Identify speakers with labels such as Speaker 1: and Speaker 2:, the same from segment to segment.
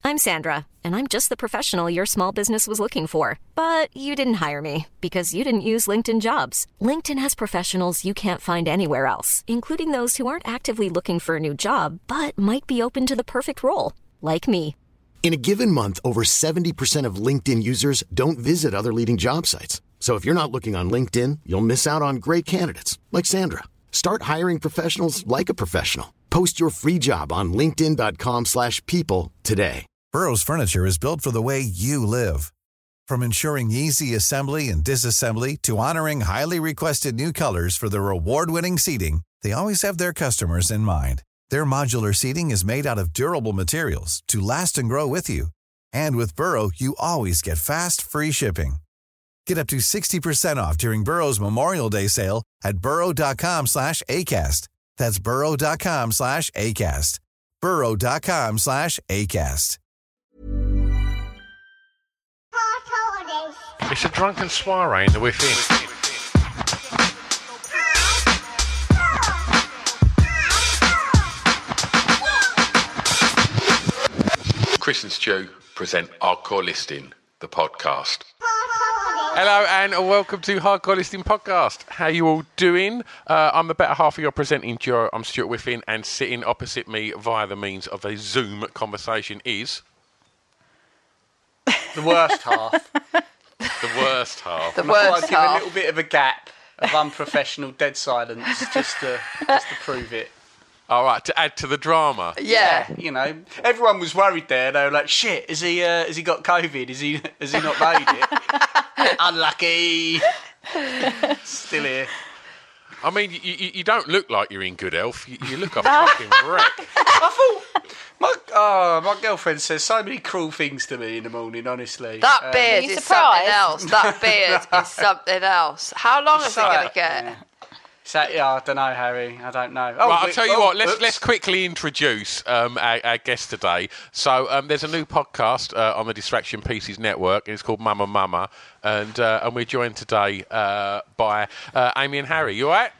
Speaker 1: I'm Sandra, and I'm just the professional your small business was looking for. But you didn't hire me because you didn't use LinkedIn Jobs. LinkedIn has professionals you can't find anywhere else, including those who aren't actively looking for a new job, but might be open to the perfect role, like me.
Speaker 2: In a given month, over 70% of LinkedIn users don't visit other leading job sites. So if you're not looking on LinkedIn, you'll miss out on great candidates like Sandra. Start hiring professionals like a professional. Post your free job on linkedin.com/people today.
Speaker 3: Burrow's furniture is built for the way you live. From ensuring easy assembly and disassembly to honoring highly requested new colors for their award-winning seating, they always have their customers in mind. Their modular seating is made out of durable materials to last and grow with you. And with Burrow, you always get fast, free shipping. Get up to 60% off during Burrow's Memorial Day sale at burrow.com/ACAST. That's burrow.com/ACAST. burrow.com/ACAST.
Speaker 4: It's a drunken soiree in the within. Chris and Stu present Hardcore Listing, the podcast. Hello and welcome to Hardcore Listing Podcast. How you all doing? I'm the better half of your presenting duo. I'm Stuart Whiffin, and sitting opposite me via the means of a Zoom conversation is...
Speaker 5: The worst half.
Speaker 4: The worst half.
Speaker 5: The worst half. Give a little bit of a gap of unprofessional dead silence just to prove it.
Speaker 4: All right, to add to the drama.
Speaker 5: Yeah, you know, everyone was worried there. They were like, "Shit, has he got COVID? Has he not made it? Unlucky." Still here.
Speaker 4: I mean, you don't look like you're in good health. You look a fucking wreck.
Speaker 5: I thought my girlfriend says so many cruel things to me in the morning. Honestly,
Speaker 6: that beard is something else. That beard is something else. How long is it going to get?
Speaker 5: Yeah. I don't know, Harry. I don't know.
Speaker 4: Right, I'll tell you what. Let's quickly introduce our guest today. So there's a new podcast on the Distraction Pieces Network. It's called Mama Mama, and we're joined today by Amy and Harry. You all right?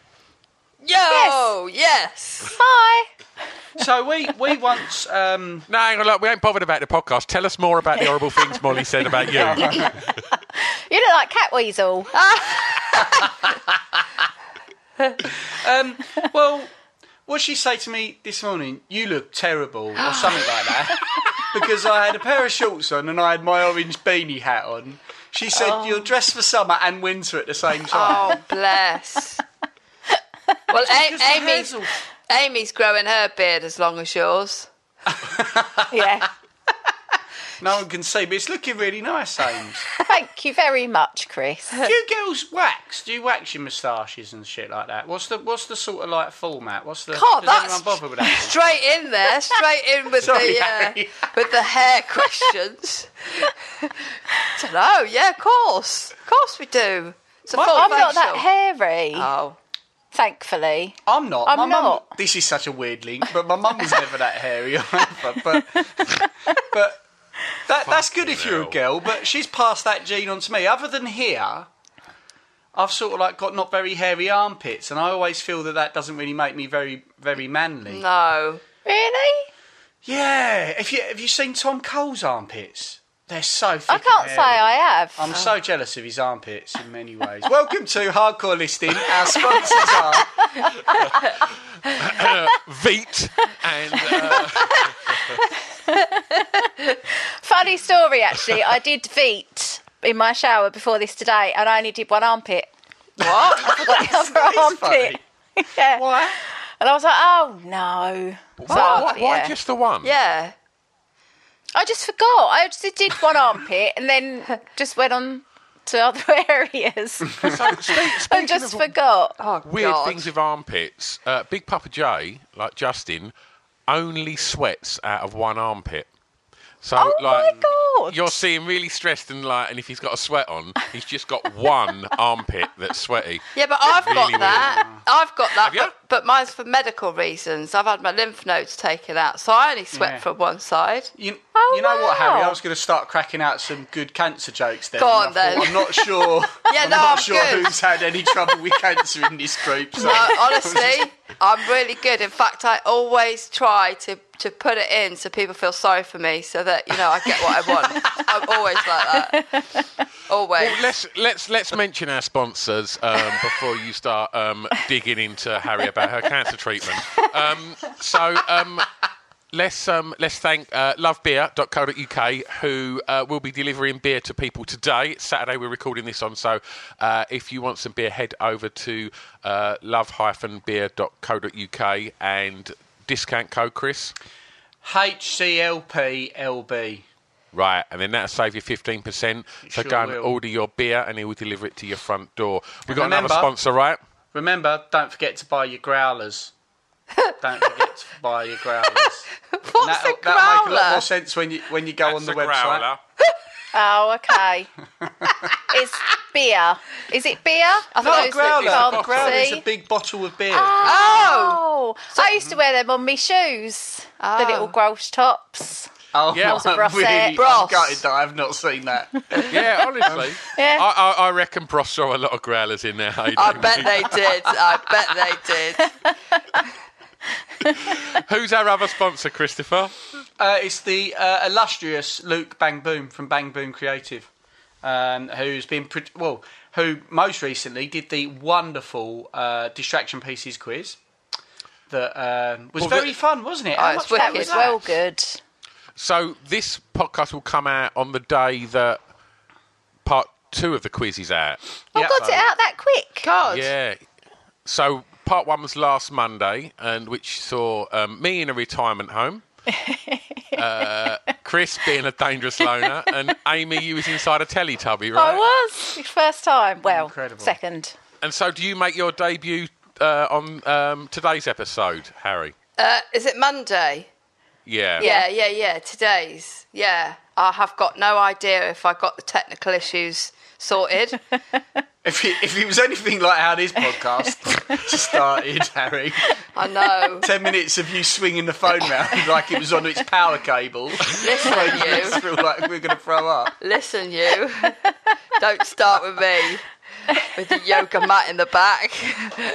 Speaker 6: Yes.
Speaker 5: Hi. So we once...
Speaker 4: No, hang on, look, we ain't bothered about the podcast. Tell us more about the horrible things Molly said about you.
Speaker 7: You look like Catweasel.
Speaker 5: Well, what she say to me this morning? You look terrible, or something like that. Because I had a pair of shorts on and I had my orange beanie hat on. She said, "You're dressed for summer and winter at the same time."
Speaker 6: Oh, bless. Well, Amy's growing her beard as long as yours.
Speaker 7: Yeah.
Speaker 5: No one can see, but it's looking really nice, Ames.
Speaker 7: Thank you very much, Chris.
Speaker 5: Do you girls wax? Do you wax your moustaches and shit like that? What's the sort of like format? Does anyone bother with that?
Speaker 6: Straight in there, straight in with with the hair questions. Don't know. Yeah, of course we do. It's a full
Speaker 7: I'm
Speaker 6: facial.
Speaker 7: not that hairy.
Speaker 6: Oh.
Speaker 7: Thankfully.
Speaker 5: I'm not.
Speaker 7: I'm
Speaker 5: my
Speaker 7: not.
Speaker 5: mum, this is such a weird link, but my mum was never that hairy either. But that's good if you're a girl, but she's passed that gene on to me. Other than here, I've sort of like got not very hairy armpits, and I always feel that doesn't really make me very, very manly.
Speaker 6: No.
Speaker 7: Really?
Speaker 5: Yeah. Have you seen Tom Cole's armpits? They're so thick.
Speaker 7: I can't say I have.
Speaker 5: I'm so jealous of his armpits in many ways. Welcome to Hardcore Listing. Our sponsors are
Speaker 4: Veet and...
Speaker 7: Funny story, actually. I did Veet in my shower before this today, and I only did one armpit.
Speaker 6: What?
Speaker 7: I forgot the other armpit. Yeah.
Speaker 5: Why?
Speaker 7: And I was like, oh, no.
Speaker 4: Why just the one?
Speaker 6: Yeah.
Speaker 7: I just forgot. I just did one armpit and then just went on to other areas.
Speaker 4: So,
Speaker 7: I just forgot.
Speaker 6: Oh,
Speaker 4: weird
Speaker 6: God.
Speaker 4: things with armpits. Big Papa J, like Justin, only sweats out of one armpit. So,
Speaker 7: Oh, my God.
Speaker 4: You're seeing really stressed and if he's got a sweat on, he's just got one armpit that's sweaty.
Speaker 6: Yeah, but I've got
Speaker 4: Really
Speaker 6: that. I've got that.
Speaker 4: Have you?
Speaker 6: but mine's for medical reasons. I've had my lymph nodes taken out, so I only sweat from one side.
Speaker 5: You know what, Harry? I was going to start cracking out some good cancer jokes then.
Speaker 6: Go on, then.
Speaker 5: I'm not sure.
Speaker 6: I'm
Speaker 5: not sure
Speaker 6: good.
Speaker 5: who's had any trouble with cancer in this group. So.
Speaker 6: No, honestly, I'm really good. In fact, I always try to put it in so people feel sorry for me, so that I get what I want. I'm always like that. Always.
Speaker 4: Well, let's mention our sponsors before you start digging into Harry about her cancer treatment. Let's thank lovebeer.co.uk, who will be delivering beer to people today. It's Saturday we're recording this on, so if you want some beer, head over to love-beer.co.uk and discount code, Chris?
Speaker 5: HCLPLB.
Speaker 4: Right, and then that'll save you 15%. So go and order your beer and he will deliver it to your front door. We've got another sponsor, right?
Speaker 5: Remember, don't forget to buy your growlers. Don't forget to buy your growlers.
Speaker 6: What's a growler?
Speaker 5: That'll make a lot more sense when you go on the website.
Speaker 4: Growler.
Speaker 7: Oh, okay. It's beer. Is it beer?
Speaker 5: No, a growler. A growler is a big bottle of beer.
Speaker 7: Oh! I used to wear them on my shoes. The little Grolsch tops.
Speaker 5: Oh,
Speaker 4: yeah.
Speaker 5: I'm really gutted that I've not seen that.
Speaker 4: Yeah, honestly.
Speaker 7: Yeah.
Speaker 4: I reckon Bros saw a lot of growlers in there.
Speaker 6: I bet they did.
Speaker 4: Who's our other sponsor, Christopher?
Speaker 5: It's the illustrious Luke Bang Boom from Bang Boom Creative, who most recently did the wonderful Distraction Pieces quiz. That was very fun, wasn't it?
Speaker 7: That was well good.
Speaker 4: So this podcast will come out on the day that part 2 of the quiz is out.
Speaker 7: Oh, got it out that quick.
Speaker 6: God.
Speaker 4: Yeah. So part 1 was last Monday, and which saw me in a retirement home, Chris being a dangerous loner, and Amy, you was inside a Teletubby, right?
Speaker 7: I was. First time. Well,
Speaker 5: incredible.
Speaker 7: Second.
Speaker 4: And so do you make your debut on today's episode, Harry?
Speaker 6: Is it Monday?
Speaker 4: Yeah.
Speaker 6: Yeah. Today's. Yeah. I have got no idea if I got the technical issues sorted.
Speaker 5: If it was anything like how this podcast started, Harry.
Speaker 6: I know.
Speaker 5: 10 minutes of you swinging the phone around like it was on its power cable.
Speaker 6: Listen, you.
Speaker 5: Feel like we're going to throw up.
Speaker 6: Listen, you. Don't start with me. With the yoga mat in the back.
Speaker 7: Is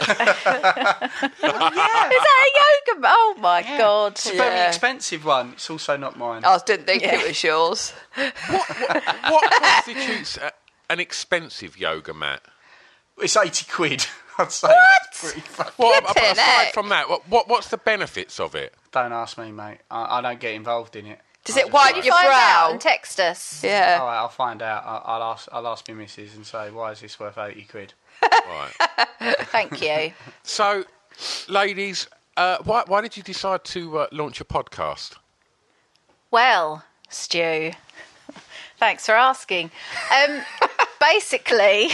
Speaker 7: that a yoga mat? Oh, my God.
Speaker 5: It's a very expensive one. It's also not mine.
Speaker 6: I didn't think it was yours.
Speaker 4: What constitutes an expensive yoga mat?
Speaker 5: It's 80 quid. I'd say that's pretty fucking...
Speaker 4: Well, aside from that, what's the benefits of it?
Speaker 5: Don't ask me, mate. I don't get involved in it.
Speaker 6: Does it wipe your
Speaker 7: Find out
Speaker 6: brow?
Speaker 7: and text us.
Speaker 6: Yeah.
Speaker 5: All right, I'll find out. I'll ask my missus and say, why is this worth 80 quid?
Speaker 4: Right.
Speaker 7: Thank you.
Speaker 4: So, ladies, why did you decide to launch a podcast?
Speaker 7: Well, Stu, thanks for asking. Basically,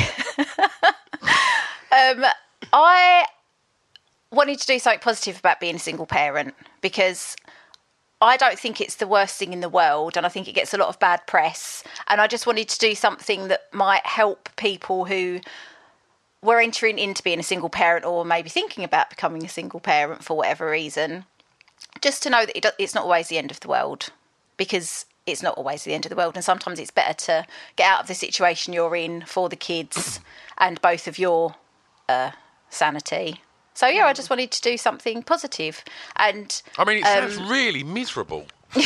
Speaker 7: I wanted to do something positive about being a single parent because I don't think it's the worst thing in the world, and I think it gets a lot of bad press. And I just wanted to do something that might help people who were entering into being a single parent or maybe thinking about becoming a single parent for whatever reason, just to know that it's not always the end of the world, because it's not always the end of the world. And sometimes it's better to get out of the situation you're in for the kids and both of your sanity. So, yeah, I just wanted to do something positive. And
Speaker 4: I mean, it sounds really miserable.
Speaker 7: No,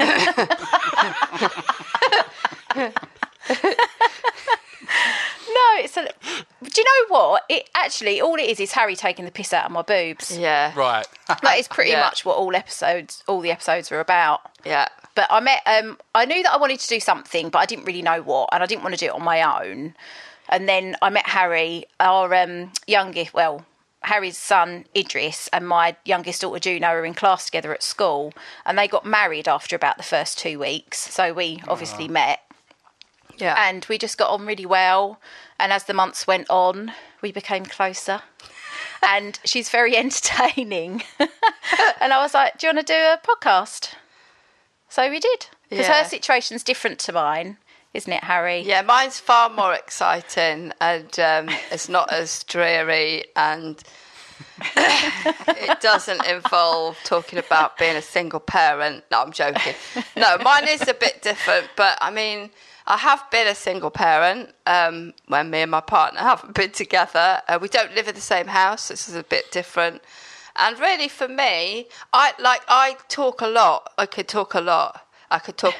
Speaker 7: it's do you know what? It actually, all it is Harry taking the piss out of my boobs.
Speaker 6: Yeah.
Speaker 4: Right.
Speaker 7: That is pretty much what all the episodes are about.
Speaker 6: Yeah.
Speaker 7: But I knew that I wanted to do something, but I didn't really know what, and I didn't want to do it on my own. And then I met Harry, our Harry's son Idris and my youngest daughter Juno were in class together at school, and they got married after about the first 2 weeks. So we obviously met.
Speaker 6: Yeah.
Speaker 7: And we just got on really well. And as the months went on, we became closer. And she's very entertaining. And I was like, do you want to do a podcast? So we did. Because her situation's different to mine, isn't it, Harry?
Speaker 6: Yeah, mine's far more exciting, and it's not as dreary, and it doesn't involve talking about being a single parent. No, I'm joking. No, mine is a bit different, but I mean, I have been a single parent when me and my partner haven't been together. We don't live in the same house. This is a bit different. And really, for me, I talk a lot. I could talk a lot. I could talk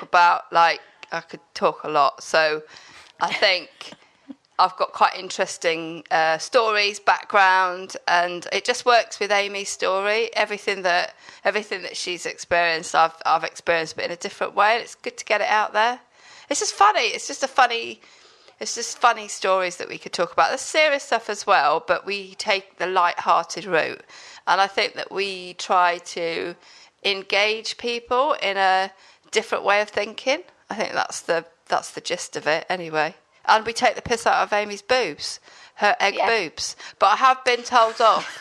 Speaker 6: a lot. So I think I've got quite interesting stories, background, and it just works with Amy's story. Everything that she's experienced, I've experienced, but in a different way. And it's good to get it out there. It's just funny. It's just funny stories that we could talk about. There's serious stuff as well, but we take the light-hearted route. And I think that we try to engage people in a different way of thinking. I think that's the gist of it, anyway. And we take the piss out of Amy's boobs, her egg boobs. But I have been told off.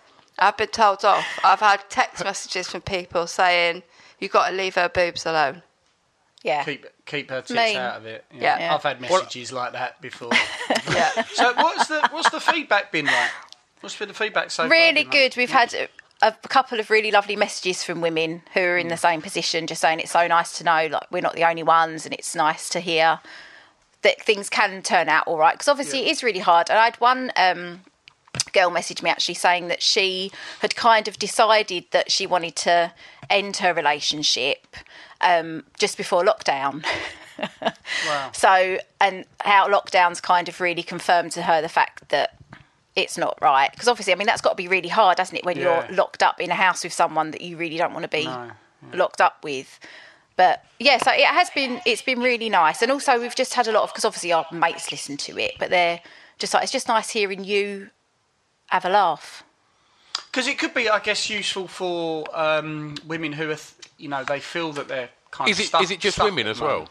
Speaker 6: I've had text messages from people saying, "You've got to leave her boobs alone."
Speaker 7: Yeah.
Speaker 5: Keep her tits out of it.
Speaker 6: Yeah.
Speaker 5: I've had messages like that before.
Speaker 6: Yeah.
Speaker 5: So what's the feedback been like? What's been the feedback so far?
Speaker 7: Really good. We've had a couple of really lovely messages from women who are in the same position, just saying it's so nice to know like we're not the only ones, and it's nice to hear that things can turn out all right. Because obviously it is really hard. And I had one girl message me actually saying that she had kind of decided that she wanted to end her relationship just before lockdown.
Speaker 5: Wow.
Speaker 7: So, and how lockdown's kind of really confirmed to her the fact that it's not right. Because obviously, I mean, that's got to be really hard, hasn't it, when you're locked up in a house with someone that you really don't want to be locked up with. But yeah, so it's been really nice. And also we've just had a lot of, because obviously our mates listen to it, but they're just like, it's just nice hearing you have a laugh.
Speaker 5: Because it could be, I guess, useful for women who are, they feel that they're kind of stuck.
Speaker 4: Is it just women as well?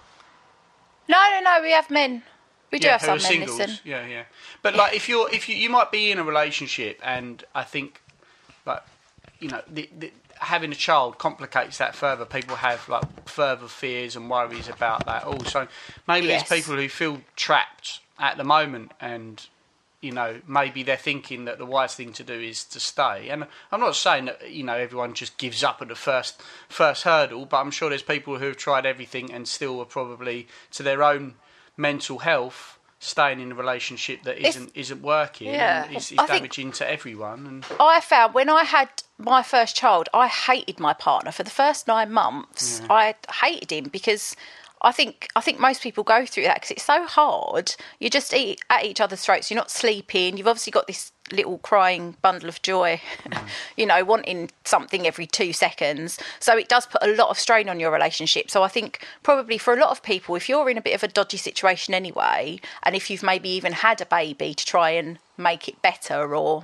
Speaker 7: No, we have men. We do have some men
Speaker 5: singles.
Speaker 7: listen.
Speaker 5: Yeah. But like, if you might be in a relationship, and I think, like, having a child complicates that further. People have like further fears and worries about that. Also, maybe there's people who feel trapped at the moment, and maybe they're thinking that the wise thing to do is to stay. And I'm not saying that everyone just gives up at the first hurdle, but I'm sure there's people who have tried everything and still are probably, to their own mental health, staying in a relationship that isn't working and is damaging to everyone. And
Speaker 7: I found when I had my first child, I hated my partner for the first 9 months. Yeah. I hated him because I think most people go through that because it's so hard. You just eat at each other's throats. You're not sleeping. You've obviously got this little crying bundle of joy, wanting something every 2 seconds. So it does put a lot of strain on your relationship. So I think probably for a lot of people, if you're in a bit of a dodgy situation anyway, and if you've maybe even had a baby to try and make it better or,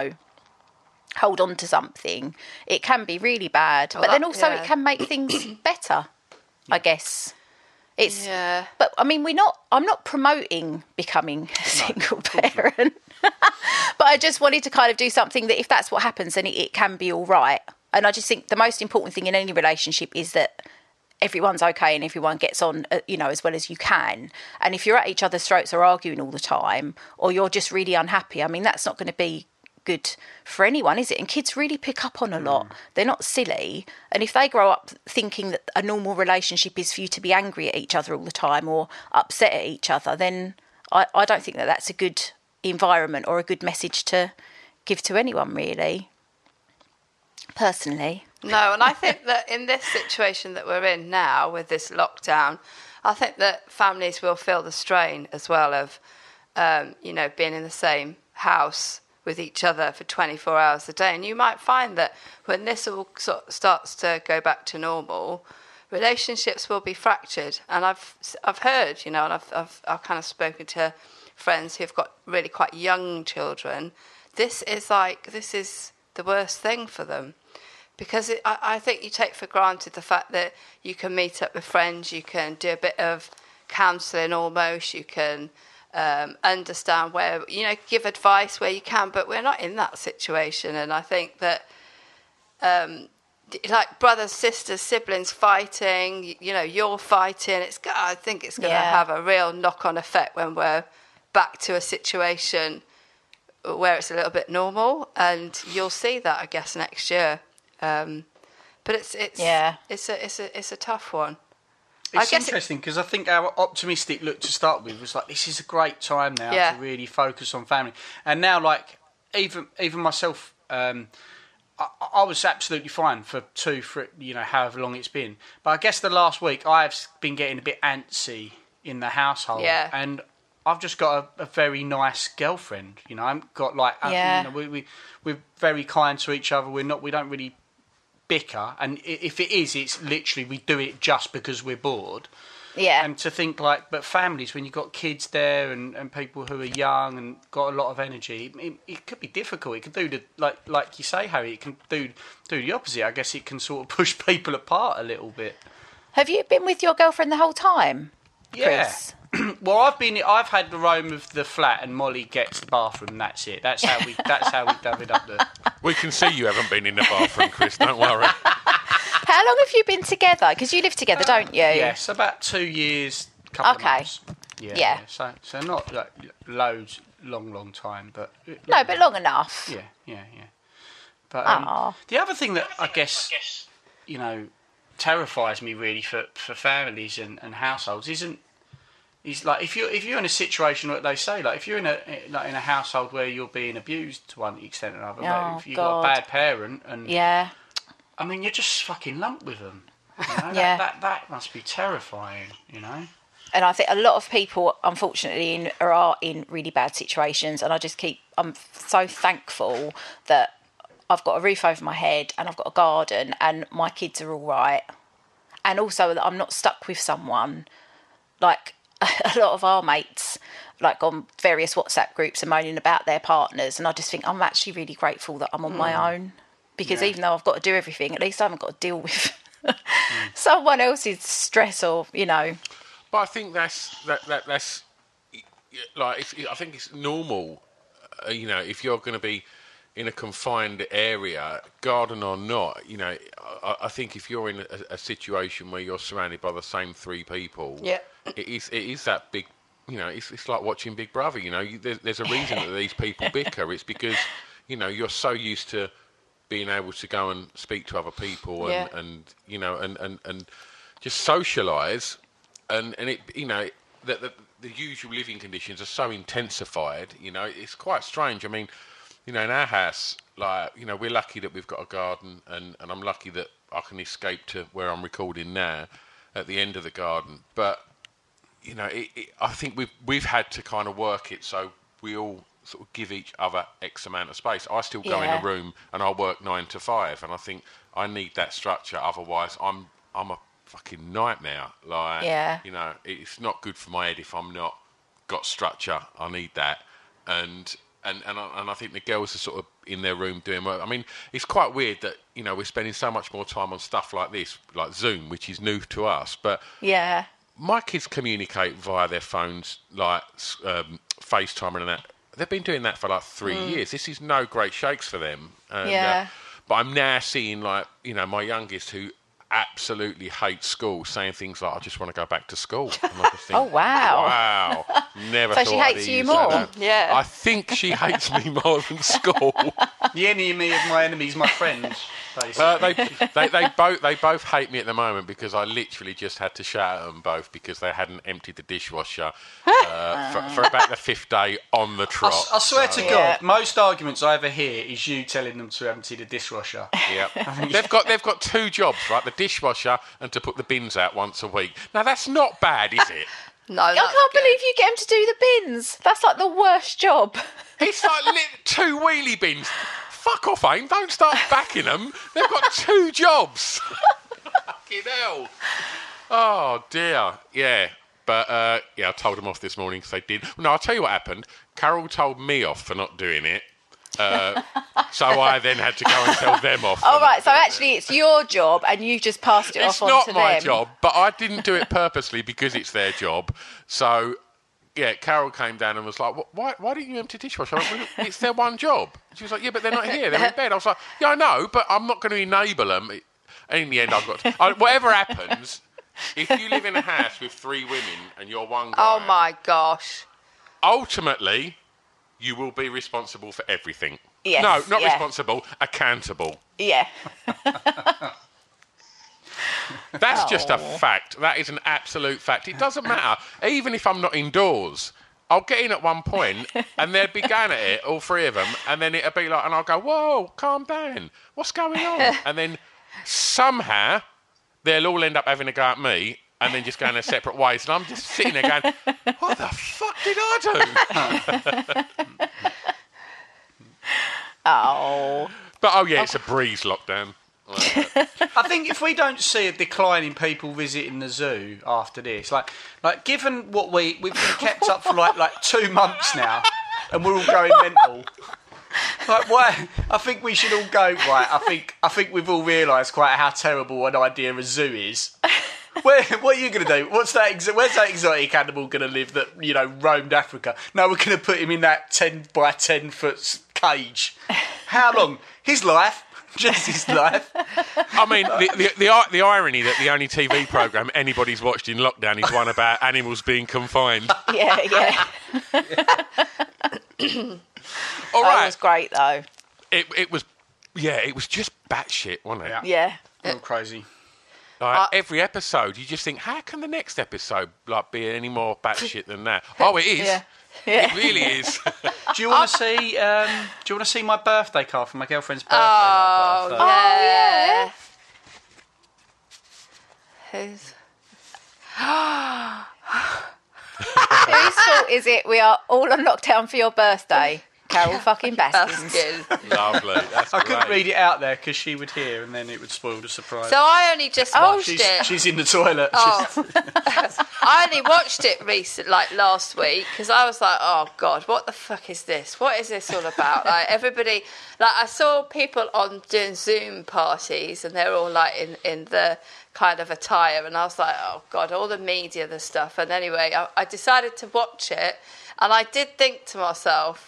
Speaker 7: hold on to something, it can be really bad. But then also it can make things better, I guess. But I mean, I'm not promoting becoming a single parent, but I just wanted to kind of do something that if that's what happens, then it can be all right. And I just think the most important thing in any relationship is that everyone's okay and everyone gets on, as well as you can. And if you're at each other's throats or arguing all the time, or you're just really unhappy, I mean, that's not going to be good for anyone, is it? And kids really pick up on a lot. They're not silly, and if they grow up thinking that a normal relationship is for you to be angry at each other all the time or upset at each other, then I don't think that that's a good environment or a good message to give to anyone, really, personally.
Speaker 6: No, and I think that in this situation that we're in now with this lockdown, I think that families will feel the strain as well of being in the same house with each other for 24 hours a day. And you might find that when this all sort of starts to go back to normal, relationships will be fractured. And I've heard, and I've kind of spoken to friends who've got really quite young children. This is the worst thing for them, because I think you take for granted the fact that you can meet up with friends, you can do a bit of counselling almost, you can understand where, give advice where you can, but we're not in that situation. And I think that like brothers, sisters, siblings fighting, you're fighting, I think it's going to have a real knock-on effect when we're back to a situation where it's a little bit normal, and you'll see that, I guess, next year. But it's a tough one.
Speaker 5: It's interesting because I think our optimistic look to start with was like, this is a great time now to really focus on family. And now, like, even myself, I was absolutely fine for however long it's been. But I guess the last week I've been getting a bit antsy in the household. Yeah. And I've just got a very nice girlfriend. You know, I've got like, we're very kind to each other. We don't really bicker, and if it is, it's literally we do it just because we're bored.
Speaker 7: Yeah.
Speaker 5: And to think like, but families, when you've got kids there and people who are young and got a lot of energy, it could be difficult. It can do like you say, Harry, it can do the opposite. I guess it can sort of push people apart a little bit.
Speaker 7: Have you been with your girlfriend the whole time, Chris?
Speaker 5: Yeah. Well, I've had the roam of the flat, and Molly gets the bathroom. And that's it. That's how we divvied up the.
Speaker 4: We can see you haven't been in the bathroom, Chris. Don't worry.
Speaker 7: How long have you been together? Because you live together, don't you?
Speaker 5: Yes, about 2 years, couple of months.
Speaker 7: Yeah.
Speaker 5: So not like loads, long time, but
Speaker 7: no, but long enough.
Speaker 5: Yeah. But the other thing that I guess terrifies me really for families and households is like if you're in a situation like they say, like if you're in a household where you're being abused to one extent or another, like if you've got a bad parent and I mean, you're just fucking lumped with them. You know? That must be terrifying, you know.
Speaker 7: And I think a lot of people, unfortunately, are in really bad situations. And I'm so thankful that I've got a roof over my head and I've got a garden and my kids are all right. And also that I'm not stuck with someone. Like a lot of our mates, like on various WhatsApp groups, are moaning about their partners. And I just think I'm actually really grateful that I'm on my own. Because even though I've got to do everything, at least I haven't got to deal with someone else's stress or, you know.
Speaker 4: But I think that's like, I think it's normal, if you're going to be in a confined area, garden or not, I think if you're in a situation where you're surrounded by the same three people, it is that big, it's like watching Big Brother, there's a reason that these people bicker. It's because, you're so used to being able to go and speak to other people and just socialise, and it the usual living conditions are so intensified. It's quite strange. I mean, in our house, like we're lucky that we've got a garden, and I'm lucky that I can escape to where I'm recording now at the end of the garden. But I think we've had to kind of work it so we all sort of give each other X amount of space. I still go in a room and I work 9 to 5, and I think I need that structure. Otherwise, I'm a fucking nightmare. Like, it's not good for my head if I'm not got structure. I need that, and I think the girls are sort of in their room doing work. I mean, it's quite weird that we're spending so much more time on stuff like this, like Zoom, which is new to us. But my kids communicate via their phones, like FaceTime and that. They've been doing that for like 3 years. This is no great shakes for them. And, but I'm now seeing, like, my youngest, who absolutely hates school, saying things like, I just want to go back to school. And I just think,
Speaker 7: oh, wow.
Speaker 4: Wow. Never
Speaker 7: so
Speaker 4: thought
Speaker 7: she
Speaker 4: I'd
Speaker 7: hates you
Speaker 4: use
Speaker 7: more?
Speaker 4: that.
Speaker 6: Yeah.
Speaker 4: I think she hates me more than school.
Speaker 5: The enemy of my enemy is my friend.
Speaker 4: They both hate me at the moment because I literally just had to shout at them both because they hadn't emptied the dishwasher for about the 5th day on the trot.
Speaker 5: I swear to God, most arguments I ever hear is you telling them to empty the dishwasher.
Speaker 4: Yep. They've got 2 jobs, right? The dishwasher and to put the bins out once a week. Now that's not bad, is it?
Speaker 6: No,
Speaker 7: I can't believe you get him to do the bins. That's like the worst job.
Speaker 4: It's like 2 wheelie bins. Fuck off, AIM. Don't start backing them. They've got 2 jobs. Fucking hell. Oh, dear. Yeah. But, I told them off this morning because they did. No, I'll tell you what happened. Carol told me off for not doing it. So I then had to go and tell them off.
Speaker 7: Oh, right. So actually it's your job and you've just passed it off on to them.
Speaker 4: It's not my job, but I didn't do it purposely because it's their job. So... yeah, Carol came down and was like, why didn't you empty dishwasher? I went, well, it's their one job. She was like, yeah, but they're not here. They're in bed. I was like, yeah, I know, but I'm not going to enable them. And in the end, I've got to... whatever happens, if you live in a house with 3 women and you're one guy...
Speaker 6: Oh, my gosh.
Speaker 4: Ultimately, you will be responsible for everything.
Speaker 7: Yes,
Speaker 4: No, not
Speaker 7: yeah.
Speaker 4: responsible, accountable.
Speaker 7: Yeah.
Speaker 4: That's just a fact. That is an absolute fact. It doesn't matter. Even if I'm not indoors, I'll get in at one point and they'll be going at it, all three of them, and then it'll be like, and I'll go, whoa, calm down. What's going on? And then somehow they'll all end up having a go at me and then just going their separate ways. And I'm just sitting there going, what the fuck did I do?
Speaker 7: Oh.
Speaker 4: But, oh, yeah, it's a breeze lockdown.
Speaker 5: I think if we don't see a decline in people visiting the zoo after this, like given what we've been kept up for like 2 months now, and we're all going mental. Like, why? I think we should all go right. I think we've all realised quite how terrible an idea a zoo is. What are you going to do? Where's that exotic animal going to live that roamed Africa? No, we're going to put him in that 10 by 10 foot cage. How long? His life. Just his life.
Speaker 4: I mean, the irony that the only TV programme anybody's watched in lockdown is one about animals being confined.
Speaker 7: Yeah.
Speaker 4: All
Speaker 7: That
Speaker 4: right.
Speaker 7: was great, though.
Speaker 4: It was just batshit, wasn't it?
Speaker 7: Yeah.
Speaker 5: All crazy.
Speaker 4: Like, every episode, you just think, how can the next episode be any more batshit than that? Oh, it is.
Speaker 7: Yeah.
Speaker 4: It really is.
Speaker 5: Do you want to see? Do you want to see my birthday card from my girlfriend's birthday?
Speaker 6: Oh,
Speaker 5: that
Speaker 6: yeah. Who's?
Speaker 7: Whose fault is it we are all on lockdown for your birthday? Carol fucking Baskins.
Speaker 4: Lovely. That's
Speaker 5: I couldn't
Speaker 4: great.
Speaker 5: read it out there because she would hear, and then it would spoil the surprise.
Speaker 6: So I only just watched it.
Speaker 5: She's in the toilet.
Speaker 6: Oh. I only watched it recently, last week, because I was like, oh, God, what the fuck is this? What is this all about? Everybody, I saw people on doing Zoom parties, and they're all, in the kind of attire, and I was like, oh, God, all the media, the stuff. And anyway, I decided to watch it, and I did think to myself,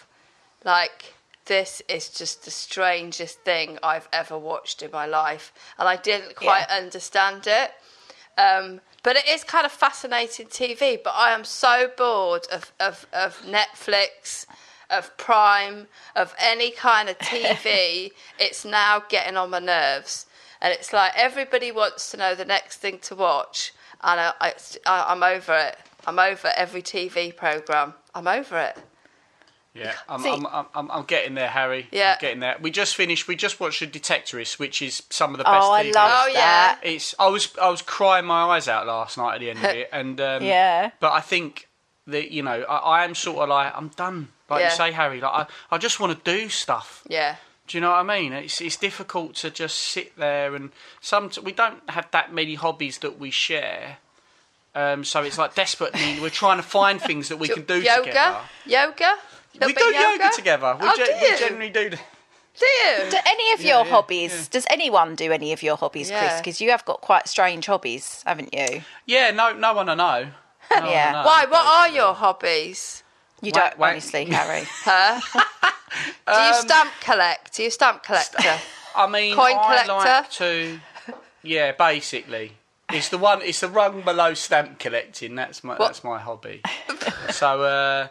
Speaker 6: this is just the strangest thing I've ever watched in my life. And I didn't quite understand it. But it is kind of fascinating TV. But I am so bored of Netflix, of Prime, of any kind of TV. It's now getting on my nerves. And it's like everybody wants to know the next thing to watch. And I'm over it. I'm over every TV programme. I'm over it.
Speaker 5: Yeah, I'm getting there, Harry.
Speaker 6: Yeah.
Speaker 5: I'm getting there. We just watched The Detectorist, which is some of the best
Speaker 7: I
Speaker 5: TV.
Speaker 7: love that.
Speaker 5: I was crying my eyes out last night at the end of it, and
Speaker 7: Yeah.
Speaker 5: But I think that I am sort of I'm done. You say, Harry. I just want to do stuff.
Speaker 6: Yeah.
Speaker 5: Do you know what I mean? It's difficult to just sit there, and we don't have that many hobbies that we share. So it's desperately we're trying to find things that we can do together.
Speaker 6: Yoga.
Speaker 5: We do yoga together. We generally do.
Speaker 6: Do you?
Speaker 7: Do any of your hobbies, does anyone do any of your hobbies, Chris?
Speaker 6: Yeah.
Speaker 7: Because you have got quite strange hobbies, haven't you?
Speaker 5: Yeah, no one I know.
Speaker 7: Yeah.
Speaker 6: Why? What are your hobbies?
Speaker 7: You
Speaker 5: Wait,
Speaker 7: don't,
Speaker 5: wait.
Speaker 7: honestly, Harry.
Speaker 6: Huh? Do you stamp collect? Are you a stamp collector?
Speaker 5: I mean,
Speaker 6: Coin
Speaker 5: I
Speaker 6: collector?
Speaker 5: like to. Yeah, basically, it's the one. It's the rung below stamp collecting. That's my hobby. So,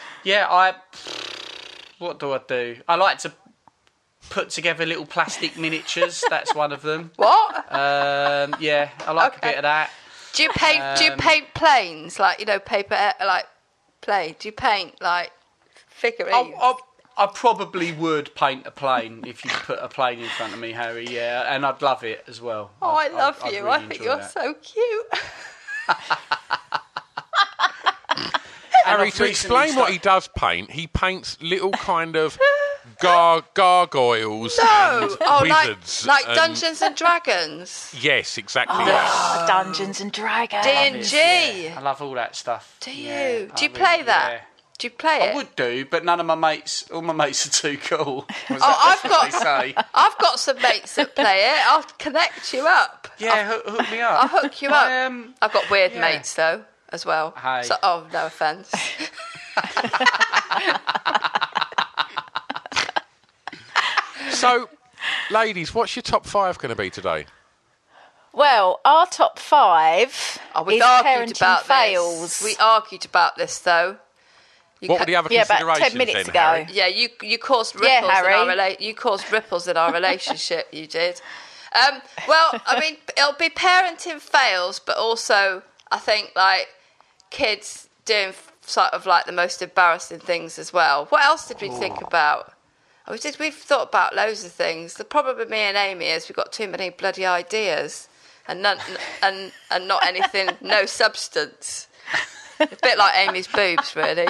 Speaker 5: what do I do? I like to put together little plastic miniatures. That's one of them.
Speaker 6: What?
Speaker 5: Yeah, I like a bit of that.
Speaker 6: Do you paint? Do you paint planes paper plane? Do you paint figurines?
Speaker 5: I probably would paint a plane if you put a plane in front of me, Harry. Yeah, and I'd love it as well.
Speaker 6: Oh, I love
Speaker 5: I'd
Speaker 6: you.
Speaker 5: really
Speaker 6: I think
Speaker 5: enjoy
Speaker 6: you're
Speaker 5: that.
Speaker 6: so cute.
Speaker 4: Harry,
Speaker 5: I've
Speaker 4: to
Speaker 5: recently
Speaker 4: explain what he does paint, he paints little kind of gargoyles and wizards.
Speaker 6: like
Speaker 4: and-
Speaker 6: Dungeons and Dragons.
Speaker 4: Yes, exactly that.
Speaker 7: Dungeons and Dragons.
Speaker 6: D&G.
Speaker 5: I love all that stuff.
Speaker 6: Do you?
Speaker 5: Yeah,
Speaker 6: Do you
Speaker 5: I
Speaker 6: play
Speaker 5: really-
Speaker 6: that?
Speaker 5: yeah.
Speaker 6: Do you play it?
Speaker 5: I would do, but all my mates are too cool.
Speaker 6: I've got some mates that play it. I'll connect you up.
Speaker 5: Yeah, hook me up.
Speaker 6: I'll hook you up. I've got weird mates though as well.
Speaker 5: Hey.
Speaker 6: So, no offence.
Speaker 4: So, ladies, what's your top 5 going to be today?
Speaker 7: Well, our top 5
Speaker 6: We
Speaker 7: is
Speaker 6: argued
Speaker 7: parenting
Speaker 6: about
Speaker 7: fails.
Speaker 6: this. We argued about this though.
Speaker 4: What were the other
Speaker 7: about
Speaker 4: considerations
Speaker 7: 10 minutes
Speaker 4: then,
Speaker 7: ago.
Speaker 4: Harry?
Speaker 6: Yeah, you caused ripples in
Speaker 7: Harry.
Speaker 6: you caused ripples in our relationship. You did. Well, I mean, it'll be parenting fails, but also I think like kids doing sort of like the most embarrassing things as well. What else did we think about? We've thought about loads of things. The problem with me and Amy is we've got too many bloody ideas and none, and not anything, no substance. A bit like Amy's boobs, really.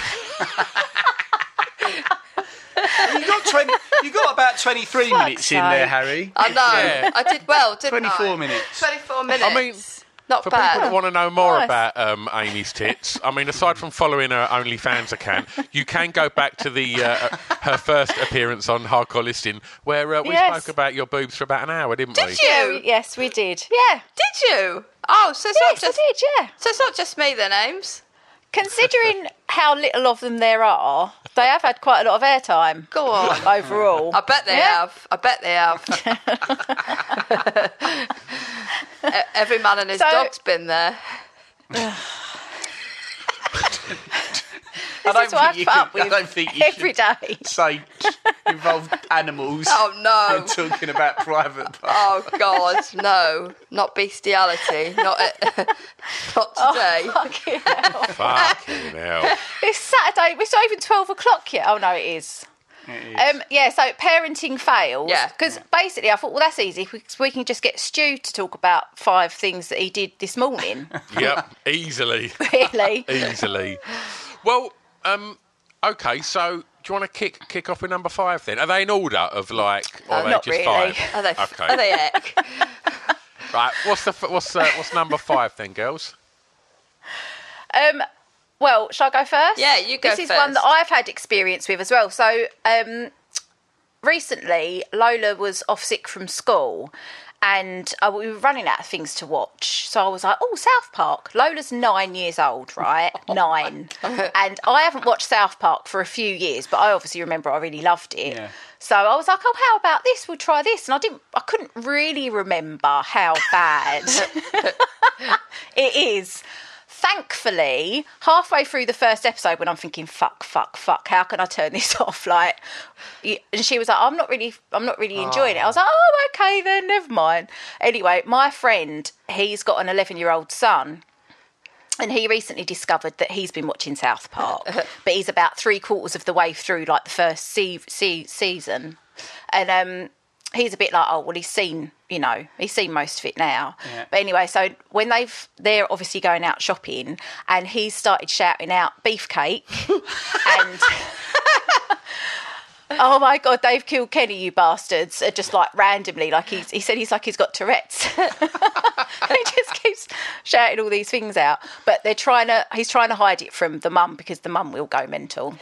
Speaker 5: You got about 23 minutes in there, Harry.
Speaker 6: I know.
Speaker 4: Yeah.
Speaker 6: I did well, didn't
Speaker 5: 24
Speaker 6: I?
Speaker 5: minutes.
Speaker 6: 24 minutes.
Speaker 4: I mean,
Speaker 6: not
Speaker 4: for
Speaker 6: bad.
Speaker 4: people that want to know more
Speaker 7: Nice.
Speaker 4: about Amy's tits, I mean, aside from following her OnlyFans account, you can go back to the her first appearance on Hardcore Listing, where we
Speaker 7: Yes.
Speaker 4: spoke about your boobs for about an hour, didn't we?
Speaker 6: Did you?
Speaker 7: Yes, we did. Yeah.
Speaker 6: Did you? Oh, so it's
Speaker 7: Yes,
Speaker 6: not just
Speaker 7: I did, yeah.
Speaker 6: So it's not just me then, Ames.
Speaker 7: Considering how little of them there are, they have had quite a lot of airtime.
Speaker 6: Go on.
Speaker 7: Overall.
Speaker 6: I bet they
Speaker 7: Yeah.
Speaker 6: have. I bet they have. Every man and his
Speaker 7: So-
Speaker 6: dog's been there.
Speaker 7: This is what I put up with
Speaker 5: I don't think you
Speaker 7: every
Speaker 5: should
Speaker 7: day.
Speaker 5: say involved animals.
Speaker 6: Oh no.
Speaker 5: When talking about private parts.
Speaker 6: Oh God, no, not bestiality, not today.
Speaker 7: Fucking hell.
Speaker 4: Fucking hell.
Speaker 7: It's Saturday. It's not even 12 o'clock yet. Oh, no, it is. Yeah, so parenting fails.
Speaker 6: Yeah.
Speaker 7: Because basically I thought, well, that's easy. We can just get Stu to talk about 5 things that he did this morning.
Speaker 4: Yep, easily.
Speaker 7: Really?
Speaker 4: Easily. Well, okay, so do you want to kick off with number 5 then? Are they in order of like, or are they
Speaker 7: not
Speaker 4: just
Speaker 7: really.
Speaker 4: 5?
Speaker 6: Are they?
Speaker 4: Okay.
Speaker 6: Are they heck?
Speaker 4: Right, what's number 5 then, girls?
Speaker 7: Well, shall I go first?
Speaker 6: Yeah, you go
Speaker 7: This is one
Speaker 6: first.
Speaker 7: that I've had experience with as well. So, recently, Lola was off sick from school and we were running out of things to watch. So I was like, oh, South Park. Lola's 9 years old, right? 9. And I haven't watched South Park for a few years, but I obviously remember I really loved it.
Speaker 5: Yeah.
Speaker 7: So I was like, oh, how about this? We'll try this. And I couldn't really remember how bad it is. Thankfully, halfway through the first episode, when I'm thinking, fuck, how can I turn this off? Like, and she was like, I'm not really enjoying it. I was like, oh, okay then, never mind. Anyway, my friend, he's got an 11-year-old son, and he recently discovered that he's been watching South Park, but he's about 3/4 of the way through, like, the first season. And he's a bit like, oh, well, he's seen most of it now.
Speaker 5: Yeah.
Speaker 7: But anyway, so when they're obviously going out shopping, and he started shouting out beefcake, and oh my God, they've killed Kenny, you bastards! Just like randomly, like he said, he's like he's got Tourette's. He just keeps shouting all these things out, but he's trying to hide it from the mum because the mum will go mental.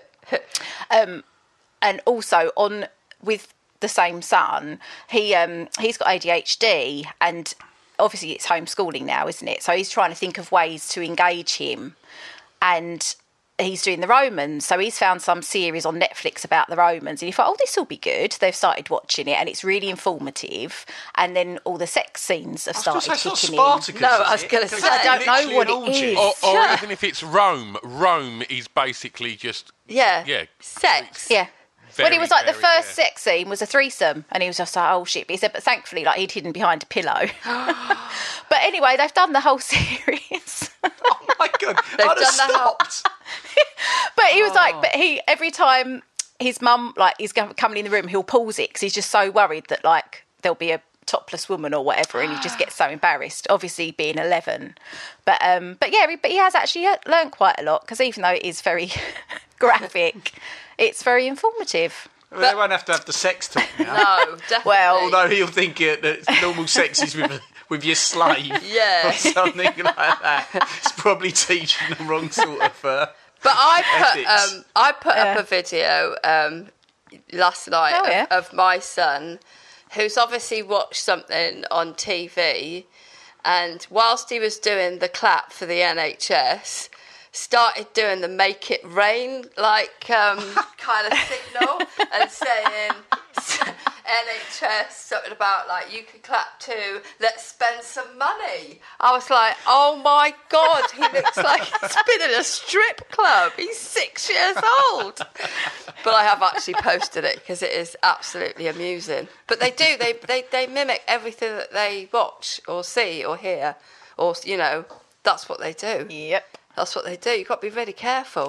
Speaker 7: And also with the same son, he's got ADHD, and obviously it's homeschooling now, isn't it? So he's trying to think of ways to engage him, and he's doing the Romans. So he's found some series on Netflix about the Romans, and he thought, oh, this will be good. They've started watching it, and it's really informative. And then all the sex scenes have started
Speaker 5: It's not
Speaker 7: kicking
Speaker 5: Spartacus,
Speaker 6: No,
Speaker 5: is
Speaker 6: I was
Speaker 5: it?
Speaker 6: gonna say.
Speaker 5: It's
Speaker 7: I don't know
Speaker 5: literally
Speaker 7: what
Speaker 5: an
Speaker 7: it
Speaker 5: orgy.
Speaker 7: is.
Speaker 4: Or even if it's Rome is basically just
Speaker 6: Yeah. Sex.
Speaker 7: Yeah. When he was like, the
Speaker 4: very,
Speaker 7: first
Speaker 4: yeah.
Speaker 7: sex scene was a threesome, and he was just like, oh shit. But he said, but thankfully, like, he'd hidden behind a pillow. But anyway, they've done the whole series.
Speaker 5: Oh my God,
Speaker 6: They've
Speaker 5: I'd have
Speaker 6: done the whole-
Speaker 5: stopped.
Speaker 7: But he was like, but every time his mum, like, is coming in the room, he'll pause it because he's just so worried that, like, there'll be a topless woman or whatever, and he just gets so embarrassed, obviously being 11. But yeah, but he has actually learned quite a lot, because even though it is very graphic, it's very informative.
Speaker 5: Well, they won't have to have the sex talk now.
Speaker 6: No, definitely.
Speaker 7: Well,
Speaker 5: Although he'll think that normal sex is with your slave.
Speaker 6: Yeah.
Speaker 5: Or something like that. It's probably teaching the wrong sort of...
Speaker 6: But
Speaker 5: ethics.
Speaker 6: I put up a video last night of my son, who's obviously watched something on TV, and whilst he was doing the clap for the NHS, started doing the make it rain, like, kind of signal, and saying, NHS, something about like you can clap too. Let's spend some money. I was like, oh my God, he looks like he's been in a strip club. He's 6 years old. But I have actually posted it because it is absolutely amusing. But they do, they mimic everything that they watch or see or hear, or that's what they do.
Speaker 7: Yep.
Speaker 6: That's what they do. You've got to be really careful.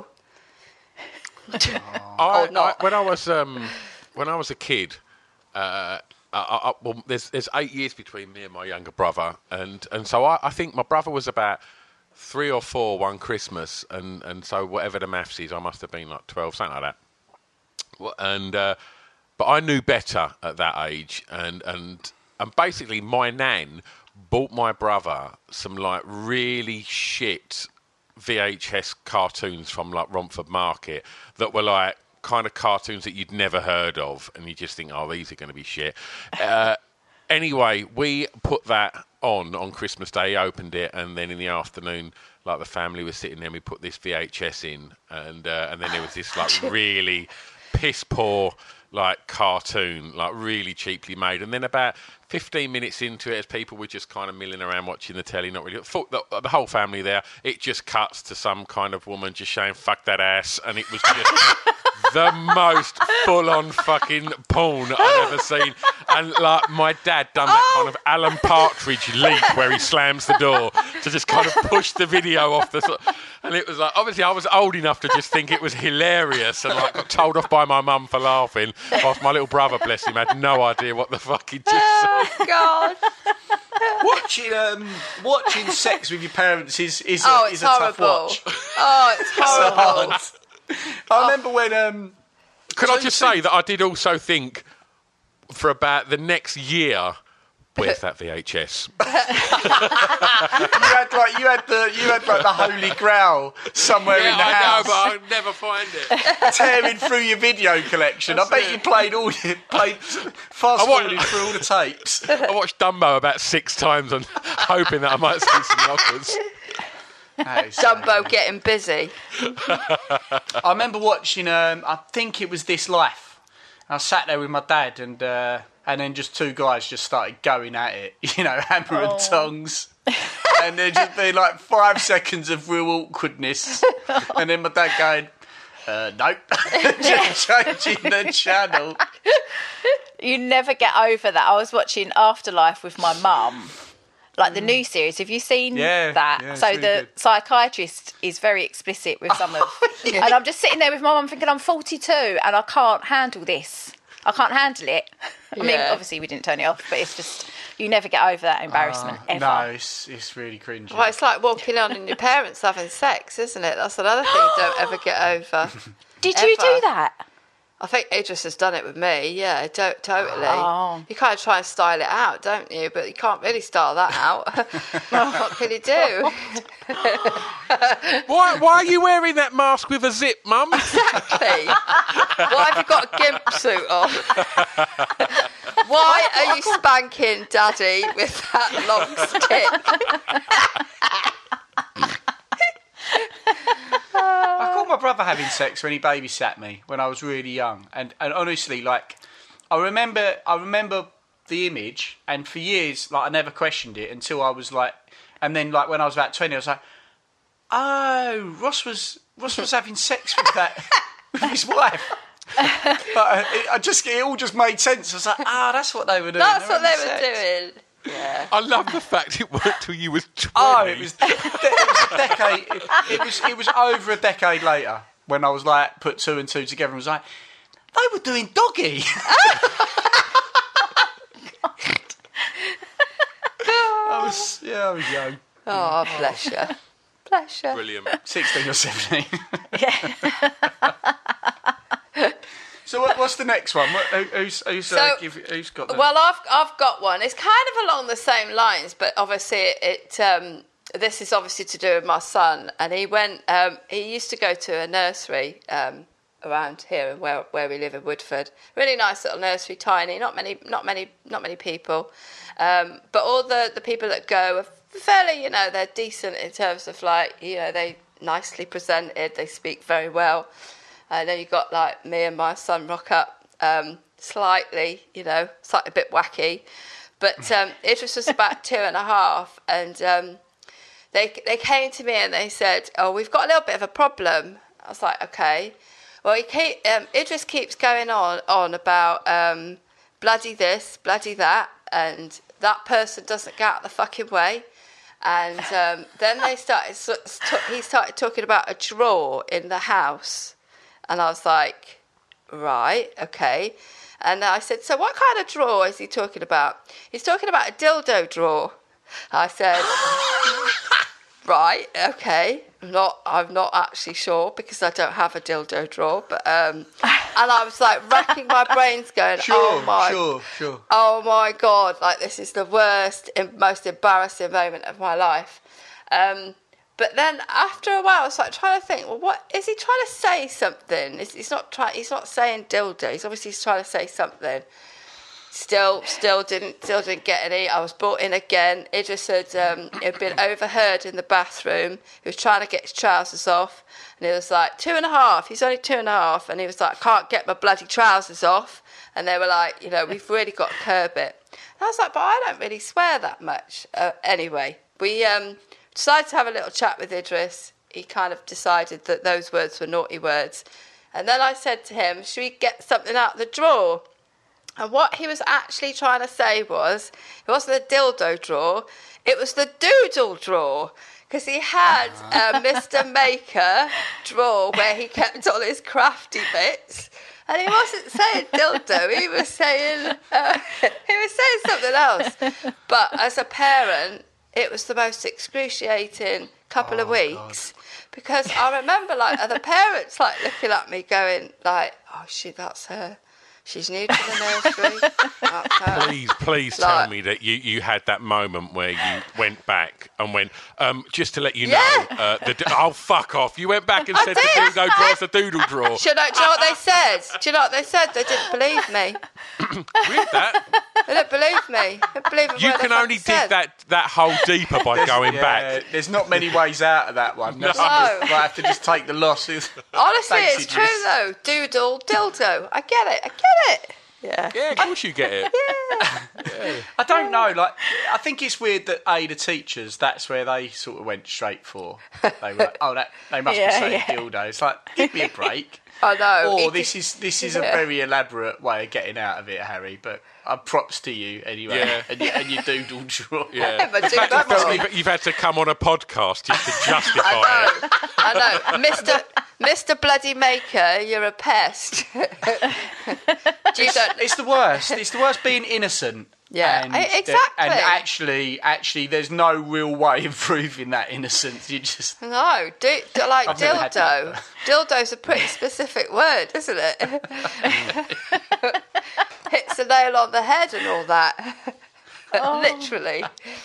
Speaker 4: When I was a kid, well, there's 8 years between me and my younger brother, and so I think my brother was about 3 or 4 one Christmas, and so whatever the maths is, I must have been like 12, something like that. And but I knew better at that age, and basically my nan bought my brother some like really shit VHS cartoons from like Romford Market that were like kind of cartoons that you'd never heard of, and you just think, oh, these are going to be shit. Anyway, we put that on Christmas Day, opened it, and then in the afternoon, like the family was sitting there, and we put this VHS in, and then there was this like really piss poor like cartoon, like really cheaply made, and then about 15 minutes into it, as people were just kind of milling around watching the telly, not really the whole family there, it just cuts to some kind of woman just saying fuck that ass, and it was just the most full-on fucking porn I've ever seen. And like my dad done that kind of Alan Partridge leap where he slams the door to just kind of push the video off the. And it was like, obviously I was old enough to just think it was hilarious, and like got told off by my mum for laughing, whilst my little brother, bless him, had no idea what the fuck he just said.
Speaker 6: Oh God!
Speaker 5: Watching sex with your parents is a
Speaker 6: horrible.
Speaker 5: tough watch.
Speaker 6: Oh, it's horrible.
Speaker 5: I remember when.
Speaker 4: Could I just say that I did also think for about the next year, where's that VHS?
Speaker 5: you had the Holy Grail somewhere in the house.
Speaker 4: I know, but I'll never find it.
Speaker 5: Tearing through your video collection. I bet you played fast forwarding through all the tapes.
Speaker 4: I watched Dumbo about 6 times and hoping that I might see some knockers.
Speaker 6: Dumbo getting busy.
Speaker 5: I remember watching, I think it was This Life. I sat there with my dad, and then just 2 guys just started going at it, hammer and tongs. And there'd just be like 5 seconds of real awkwardness. And then my dad going, nope. Just changing the channel.
Speaker 7: You never get over that. I was watching Afterlife with my mum. Like the new series, have you seen that?
Speaker 5: Yeah,
Speaker 7: so
Speaker 5: really
Speaker 7: the
Speaker 5: good.
Speaker 7: Psychiatrist is very explicit with some of... And I'm just sitting there with my mum thinking, I'm 42 and I can't handle this. I can't handle it. I mean, obviously we didn't turn it off, but it's just, you never get over that embarrassment, ever.
Speaker 5: No, it's really cringy.
Speaker 6: Well, it's like walking on and your parents having sex, isn't it? That's another thing you don't ever get over.
Speaker 7: Did you do that?
Speaker 6: I think Idris has done it with me, yeah, totally.
Speaker 7: Oh.
Speaker 6: You kind of try and style it out, don't you? But you can't really style that out. What can you do?
Speaker 4: Why are you wearing that mask with a zip, Mum?
Speaker 6: Exactly. Why have you got a gimp suit on? Why are you spanking Daddy with that long stick?
Speaker 5: I caught my brother having sex when he babysat me when I was really young, and honestly, like, I remember the image, and for years, like, I never questioned it until I was like, and then like when I was about 20, I was like, oh, Ross was having sex with his wife. But it all just made sense. I was like, that's what they were doing.
Speaker 6: That's what they were doing. Yeah.
Speaker 4: I love the fact it worked till you was 20.
Speaker 5: Oh, it was a decade. It was over a decade later when I was like put 2 and 2 together and was like, they were doing doggy. I was young.
Speaker 6: Oh, bless you. Bless you.
Speaker 4: Brilliant.
Speaker 5: 16 or 17. So what's the next one? Who's got that?
Speaker 6: Well, I've got one. It's kind of along the same lines, but obviously this is obviously to do with my son. And he used to go to a nursery around here where we live in Woodford. Really nice little nursery, tiny, not many people. But all the people that go are fairly, they're decent in terms of like, they nicely presented, they speak very well. And then you've got like me and my son rock up slightly, slightly a bit wacky. But Idris was about 2.5, and they came to me and they said, "Oh, we've got a little bit of a problem." I was like, "Okay." Well, Idris keeps going on about bloody this, bloody that, and that person doesn't get out of the fucking way. And then he started talking about a drawer in the house, and I was like, right, okay. And I said, so what kind of drawer is he talking about? He's talking about a dildo drawer. I said, right, okay. I'm not actually sure because I don't have a dildo drawer, but and I was like racking my brains, going,
Speaker 5: Sure.
Speaker 6: Oh my God, like this is the worst, most embarrassing moment of my life. But then after a while, I was like trying to think, well, what is he trying to say? Something? He's not saying dildo. He's obviously trying to say something. Still didn't get any. I was brought in again. Idris had been overheard in the bathroom. He was trying to get his trousers off, and he was like 2.5. He's only 2.5, and he was like, I can't get my bloody trousers off. And they were like, we've really got to curb it. And I was like, but I don't really swear that much. Anyway, we decided to have a little chat with Idris. He kind of decided that those words were naughty words, and then I said to him, should we get something out of the drawer? And what he was actually trying to say was, it wasn't a dildo drawer, it was the doodle drawer. Because he had a Mr. Maker drawer where he kept all his crafty bits. And he wasn't saying dildo, he was saying something else. But as a parent, it was the most excruciation couple of weeks. God. Because I remember other parents looking at me going oh shit, that's her. She's new to the nursery.
Speaker 4: Please tell me that you had that moment where you went back and went, just to let you know, oh, fuck off. You went back and said the dildo drawer's a doodle drawer.
Speaker 6: Do you know what they said? Do you know what they said? They didn't believe me.
Speaker 4: Read that.
Speaker 6: They didn't believe me. They didn't believe
Speaker 4: you can only dig that hole deeper by going back.
Speaker 5: There's not many ways out of that one.
Speaker 6: No.
Speaker 5: I have to just take the losses.
Speaker 6: Honestly, it's true though. Doodle, dildo. I get it. Yeah.
Speaker 4: Yeah, of course you get it.
Speaker 6: Yeah.
Speaker 5: I don't know. I think it's weird that the teachers, that's where they sort of went straight for. They were like, they must be saying dildo. It's like, give me a break.
Speaker 6: I know.
Speaker 5: Or this is a very elaborate way of getting out of it, Harry. But props to you anyway. Yeah. And you doodle drawer.
Speaker 4: Yeah. You've had to come on a podcast just to justify it.
Speaker 6: I know. Mr. Bloody Maker, you're a pest.
Speaker 5: It's the worst. It's the worst being innocent.
Speaker 6: Yeah, exactly.
Speaker 5: And actually, there's no real way of proving that innocence. You just
Speaker 6: dildo. Dildo's a pretty specific word, isn't it? Hits the nail on the head and all that. Literally.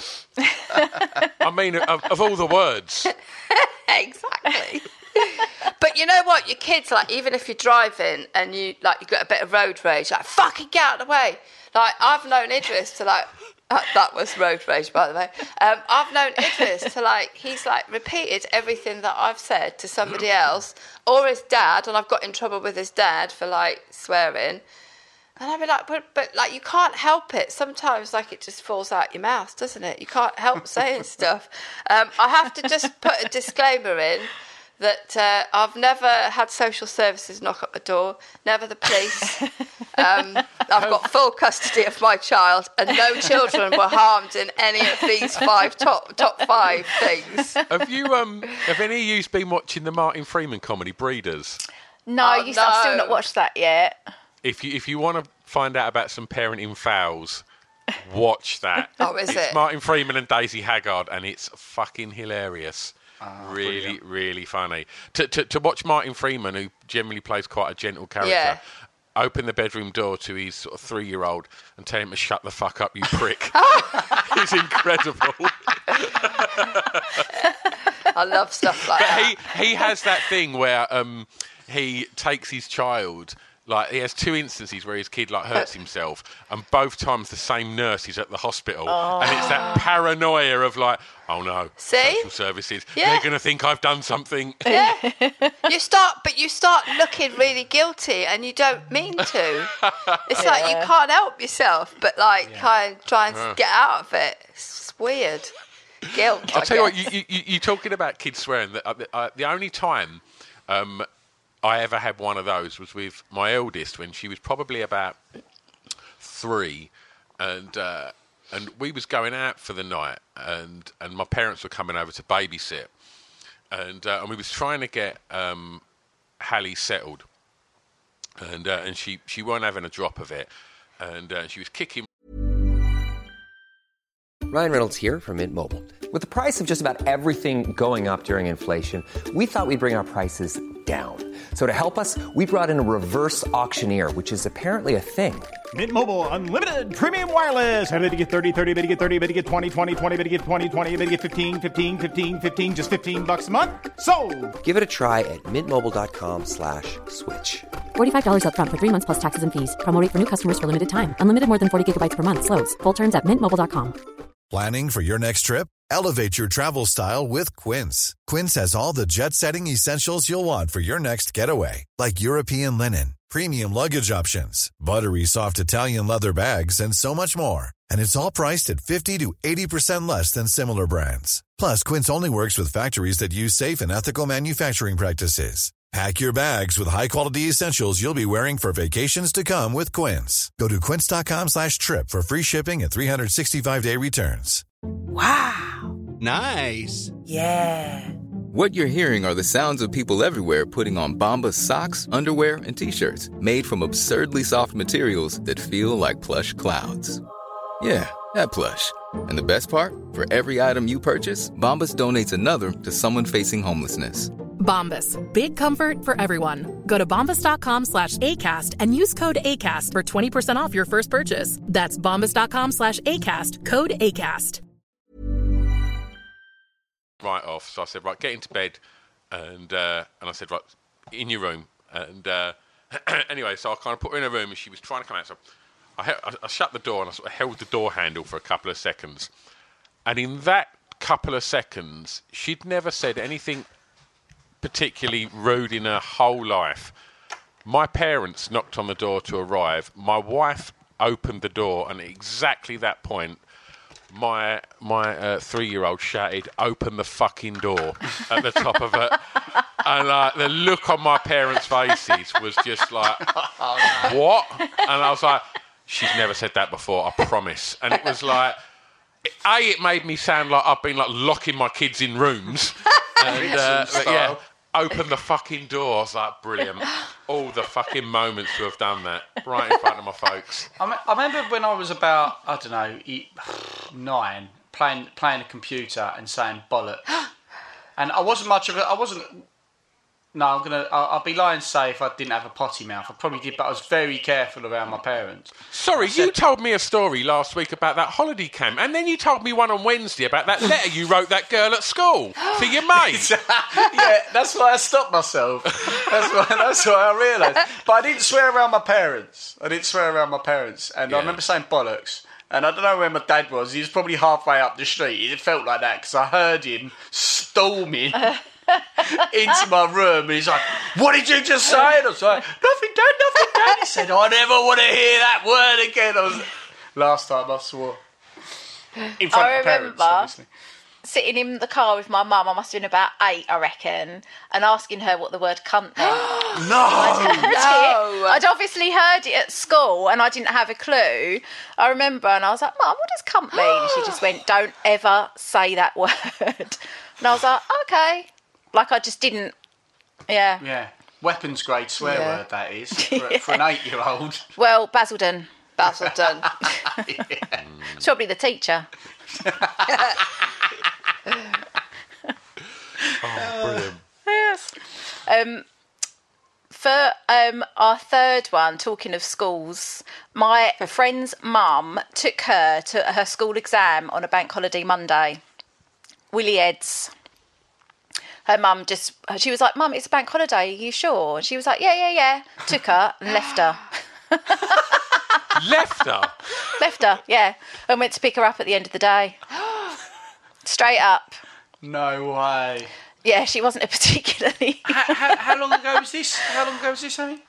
Speaker 4: I mean, of all the words.
Speaker 6: Exactly. But you know what? Your kids, even if you're driving and you got a bit of road rage, fucking get out of the way. I've known Idris to that was road rage, by the way. I've known Idris to he's repeated everything that I've said to somebody else or his dad, and I've got in trouble with his dad for swearing. And I'd be like, but you can't help it. Sometimes it just falls out your mouth, doesn't it? You can't help saying stuff. I have to just put a disclaimer in that I've never had social services knock at the door, never the police. I've got full custody of my child, and no children were harmed in any of these top 5 things.
Speaker 4: Have any of you been watching the Martin Freeman comedy Breeders?
Speaker 7: No, I've still not watched that yet.
Speaker 4: If you want to find out about some parenting fouls, watch that. It's Martin Freeman and Daisy Haggard, and it's fucking hilarious. Really, really funny. To watch Martin Freeman, who generally plays quite a gentle character, open the bedroom door to his sort of 3-year-old and tell him to shut the fuck up, you prick. It's incredible.
Speaker 6: I love stuff like that.
Speaker 4: But he has that thing where he takes his child Like, he has 2 instances where his kid, like, hurts himself, and both times the same nurse is at the hospital. And it's that paranoia of, like, oh, no, social services, they're going to think I've done something.
Speaker 6: Yeah. You start looking really guilty, and you don't mean to. It's like you can't help yourself, but, like, kind of try and get out of it. It's weird. Guilt,
Speaker 4: I'll tell you what, you're talking about kids swearing. The only time... I ever had one of those was with my eldest when she was probably about 3, and we was going out for the night, and my parents were coming over to babysit, and we was trying to get Hallie settled, and she weren't having a drop of it, and she was kicking.
Speaker 8: Ryan Reynolds here from Mint Mobile. With the price of just about everything going up during inflation, we thought we'd bring our prices down. So to help us, we brought in a reverse auctioneer, which is apparently a thing.
Speaker 9: Mint Mobile Unlimited Premium Wireless. How to get 30, 30, bit to get 30, bit to get 20, 20, 20, bit to get 20, 20, bit to get 15, 15, 15, 15, just $15 a month? Sold!
Speaker 8: Give it a try at mintmobile.com/switch.
Speaker 10: $45 up front for 3 months plus taxes and fees. Promo rate for new customers for limited time. Unlimited more than 40 gigabytes per month. Slows full terms at mintmobile.com.
Speaker 3: Planning for your next trip? Elevate your travel style with Quince. Quince has all the jet-setting essentials you'll want for your next getaway, like European linen, premium luggage options, buttery soft Italian leather bags, and so much more. And it's all priced at 50 to 80% less than similar brands. Plus, Quince only works with factories that use safe and ethical manufacturing practices. Pack your bags with high-quality essentials you'll be wearing for vacations to come with Quince. Go to quince.com/trip for free shipping and 365-day returns.
Speaker 11: Wow. Nice.
Speaker 12: Yeah.
Speaker 11: What you're hearing are the sounds of people everywhere putting on Bombas socks, underwear, and T-shirts made from absurdly soft materials that feel like plush clouds. Yeah, that plush. And the best part? For every item you purchase, Bombas donates another to someone facing homelessness.
Speaker 13: Bombas. Big comfort for everyone. Go to bombas.com/ACAST and use code ACAST for 20% off your first purchase. That's bombas.com/ACAST. Code ACAST.
Speaker 4: Right off. So I said, right, get into bed. And I said, right, in your room. And anyway, so I kind of put her in her room and she was trying to come out. So I shut the door and I sort of held the door handle for a couple of seconds. And in that couple of seconds, she'd never said anything particularly rude in her whole life. My parents knocked on the door to arrive. My wife opened the door, and at exactly that point, my 3-year-old shouted, "Open the fucking door," at the top of it. And the look on my parents' faces was just like, what? And I was like, she's never said that before, I promise. And it was like, it made me sound like I've been like locking my kids in rooms. And yeah, open the fucking door. I was like, brilliant. All the fucking moments to have done that right in front of my folks.
Speaker 5: I remember when I was about, I don't know, 9, playing a computer and saying bollock. And I wasn't much of a, I'll be lying to say if I didn't have a potty mouth. I probably did, but I was very careful around my parents.
Speaker 4: Sorry, you told me a story last week about that holiday camp, and then you told me one on Wednesday about that letter you wrote that girl at school for your mate.
Speaker 5: Yeah, that's why I stopped myself. That's why I realised. But I didn't swear around my parents. And I remember saying bollocks. And I don't know where my dad was. He was probably halfway up the street. It felt like that because I heard him storming into my room, and he's like, "What did you just say?" And I was like, nothing, Dad. He said, "I never want to hear that word again." Last time I swore in front of parents, obviously.
Speaker 7: Sitting in the car with my mum, I must have been about 8, I reckon, and asking her what the word cunt meant.
Speaker 5: No!
Speaker 7: I'd obviously heard it at school and I didn't have a clue. I remember, and I was like, "Mum, what does cunt mean?" And she just went, "Don't ever say that word." And I was like, okay. Like I just didn't,
Speaker 5: Yeah. Weapons grade swear word, that is, for an 8-year-old.
Speaker 7: Well, Basildon. It's probably the teacher.
Speaker 4: Brilliant.
Speaker 7: Yes. For our third one, talking of schools, my friend's mum took her to her school exam on a bank holiday Monday. Willie Eds. her mum she was like, Mum, it's a bank holiday, are you sure? And she was like, yeah. Took her and left her.
Speaker 4: Left her?
Speaker 7: Left her, yeah. And went to pick her up at the end of the day. Straight up.
Speaker 5: No way.
Speaker 7: Yeah, she wasn't a particularly...
Speaker 5: How long ago was this? Amy?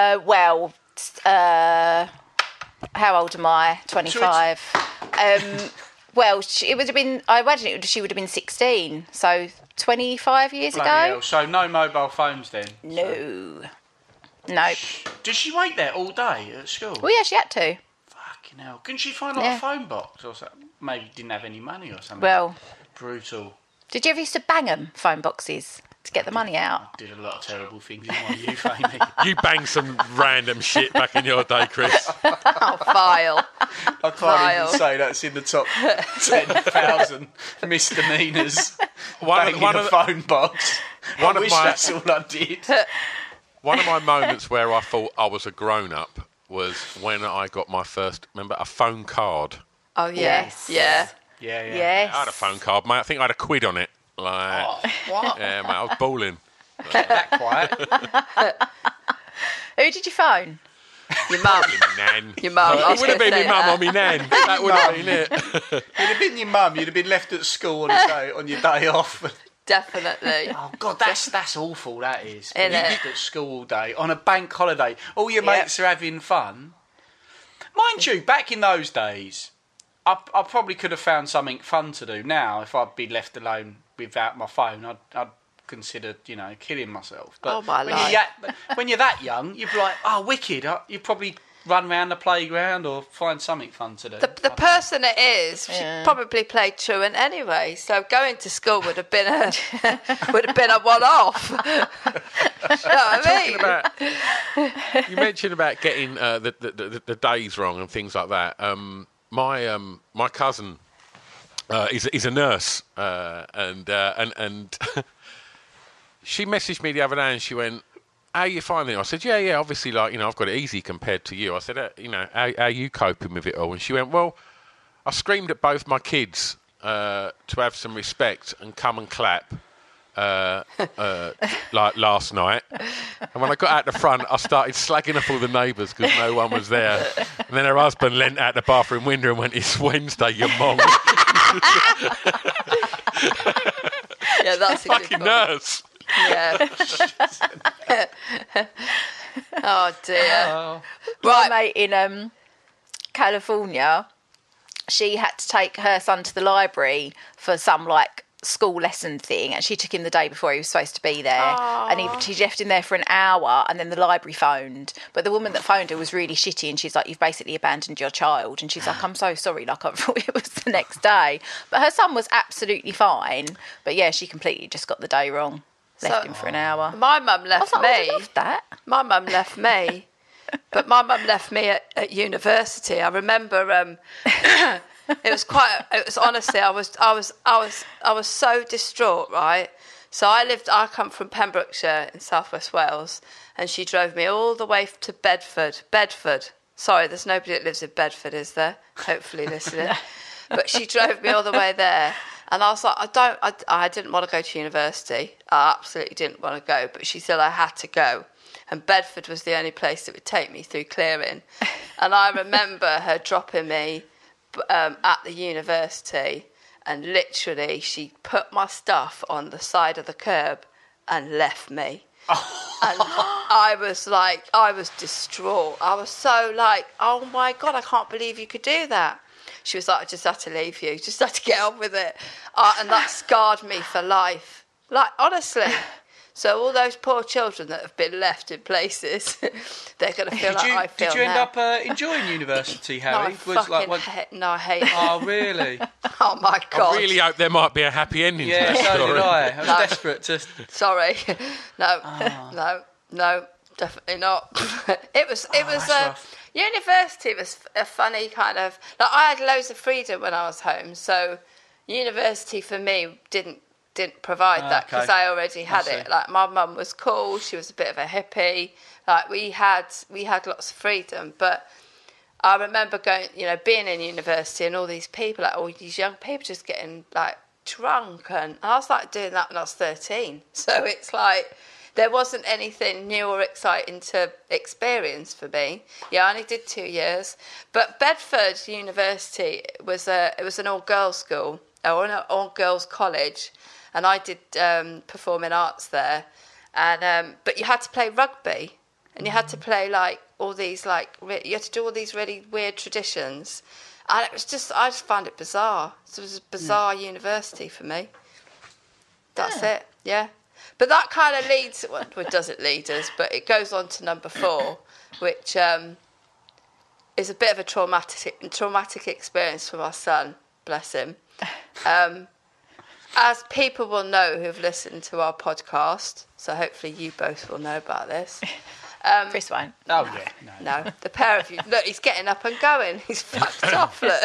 Speaker 7: How old am I? 25. Well, it would have been... I imagine she would have been 16, so 25 years
Speaker 5: Bloody
Speaker 7: ago.
Speaker 5: hell. So no mobile phones then?
Speaker 7: No. No.
Speaker 5: Did she wait there all day at school?
Speaker 7: Well, yeah, she had to.
Speaker 5: Fucking hell. Couldn't she find like a phone box or something? Maybe didn't have any money or something.
Speaker 7: Well...
Speaker 5: Brutal.
Speaker 7: Did you ever used to bang them, phone boxes, to get the money out?
Speaker 5: I did a lot of terrible things in my youth, Amy.
Speaker 4: You banged some random shit back in your day, Chris.
Speaker 6: Oh, vile.
Speaker 5: I can't even say that's in the top 10,000 misdemeanors. Banging a phone box. I wish that's all I did.
Speaker 4: One of my moments where I thought I was a grown-up was when I got my first, remember, a phone card.
Speaker 6: Oh, yes. Yeah.
Speaker 5: Yeah.
Speaker 7: Yes.
Speaker 4: I had a phone card, mate. I think I had a quid on it. Like,
Speaker 5: what?
Speaker 4: Yeah, mate, I was balling.
Speaker 5: That quiet.
Speaker 7: Who did you phone?
Speaker 6: Your mum.
Speaker 4: Nan.
Speaker 6: Your mum.
Speaker 4: It would have been my mum or my nan. That would have been it.
Speaker 5: It'd have been your mum. You'd have been left at school on your day off.
Speaker 6: Definitely.
Speaker 5: Oh God, that's awful. That is.
Speaker 6: Isn't
Speaker 5: You
Speaker 6: it?
Speaker 5: lived at school all day on a bank holiday. All your mates are having fun. Mind you, back in those days, I probably could have found something fun to do. Now, if I'd be left alone without my phone, I'd consider, killing myself. But
Speaker 6: Oh, my life.
Speaker 5: when you're that young, you'd be like, oh, wicked. You'd probably run around the playground or find something fun to do.
Speaker 6: The person it is, she probably played truant anyway. So going to school would have been a one-off. You know what I mean?
Speaker 4: You mentioned about getting the days wrong and things like that. My cousin is a nurse, and she messaged me the other day and she went, "How are you finding it?" I said, "Yeah, obviously, I've got it easy compared to you." I said, how are you coping with it all?" And she went, "Well, I screamed at both my kids to have some respect and come and clap like last night. And when I got out the front, I started slagging off all the neighbours because no one was there. And then her husband leant out the bathroom window and went, "It's Wednesday, you mong."
Speaker 6: Yeah, that's a good
Speaker 4: fucking
Speaker 6: one.
Speaker 4: nurse.
Speaker 6: Yeah. Oh dear.
Speaker 7: My mate in California, she had to take her son to the library for some school lesson thing, and she took him the day before he was supposed to be there. And she left him there for an hour, and then the library phoned, but the woman that phoned her was really shitty, and she's like, "You've basically abandoned your child." And she's like, "I'm so sorry, I thought it was the next day." But her son was absolutely fine, but yeah, she completely just got the day wrong. Left him for an hour.
Speaker 6: My mum left
Speaker 7: I was like,
Speaker 6: me.
Speaker 7: I loved that.
Speaker 6: My mum left me, but my mum left me at university. I remember it was honestly, I was so distraught, right? So I come from Pembrokeshire in South West Wales, and she drove me all the way to Bedford. Sorry, there's nobody that lives in Bedford, is there? Hopefully listening. But she drove me all the way there. And I was like, I didn't want to go to university. I absolutely didn't want to go. But she said I had to go. And Bedford was the only place that would take me through clearing. And I remember her dropping me at the university. And literally, she put my stuff on the side of the curb and left me. And I was distraught. I was so oh my God, I can't believe you could do that. She was like, "I just had to leave you, just had to get on with it." And that scarred me for life. Honestly. So all those poor children that have been left in places, they're going to feel I feel
Speaker 5: Did you end
Speaker 6: now.
Speaker 5: up enjoying university, Harry?
Speaker 6: No, I hate it.
Speaker 5: Oh, really?
Speaker 6: Oh, my God.
Speaker 4: I really hope there might be a happy ending to
Speaker 5: Yeah,
Speaker 4: that
Speaker 5: so
Speaker 4: story.
Speaker 5: did I. I was desperate to...
Speaker 6: Sorry. No, definitely not. It was
Speaker 5: rough.
Speaker 6: university was a funny kind of... I had loads of freedom when I was home, so university for me didn't provide that because I already had it. My mum was cool, she was a bit of a hippie. We had lots of freedom, but I remember going, being in university and all these people, all these young people just getting drunk, and I started doing that when I was 13. So it's like there wasn't anything new or exciting to experience for me. Yeah, I only did 2 years, but Bedford University was an all-girls school or an all-girls college, and I did performing arts there, and but you had to play rugby, and you had to play like all these you had to do all these really weird traditions. And it was just, I just found it bizarre. So it was a bizarre university for me. That's it, yeah. But that kind of leads, well, it doesn't lead us, but it goes on to number 4, which is a bit of a traumatic experience for my son, bless him. As people will know who've listened to our podcast, so hopefully you both will know about this.
Speaker 7: Chris won't.
Speaker 5: Oh, yeah.
Speaker 6: No, the pair of you. Look, he's getting up and going. He's fucked off, look.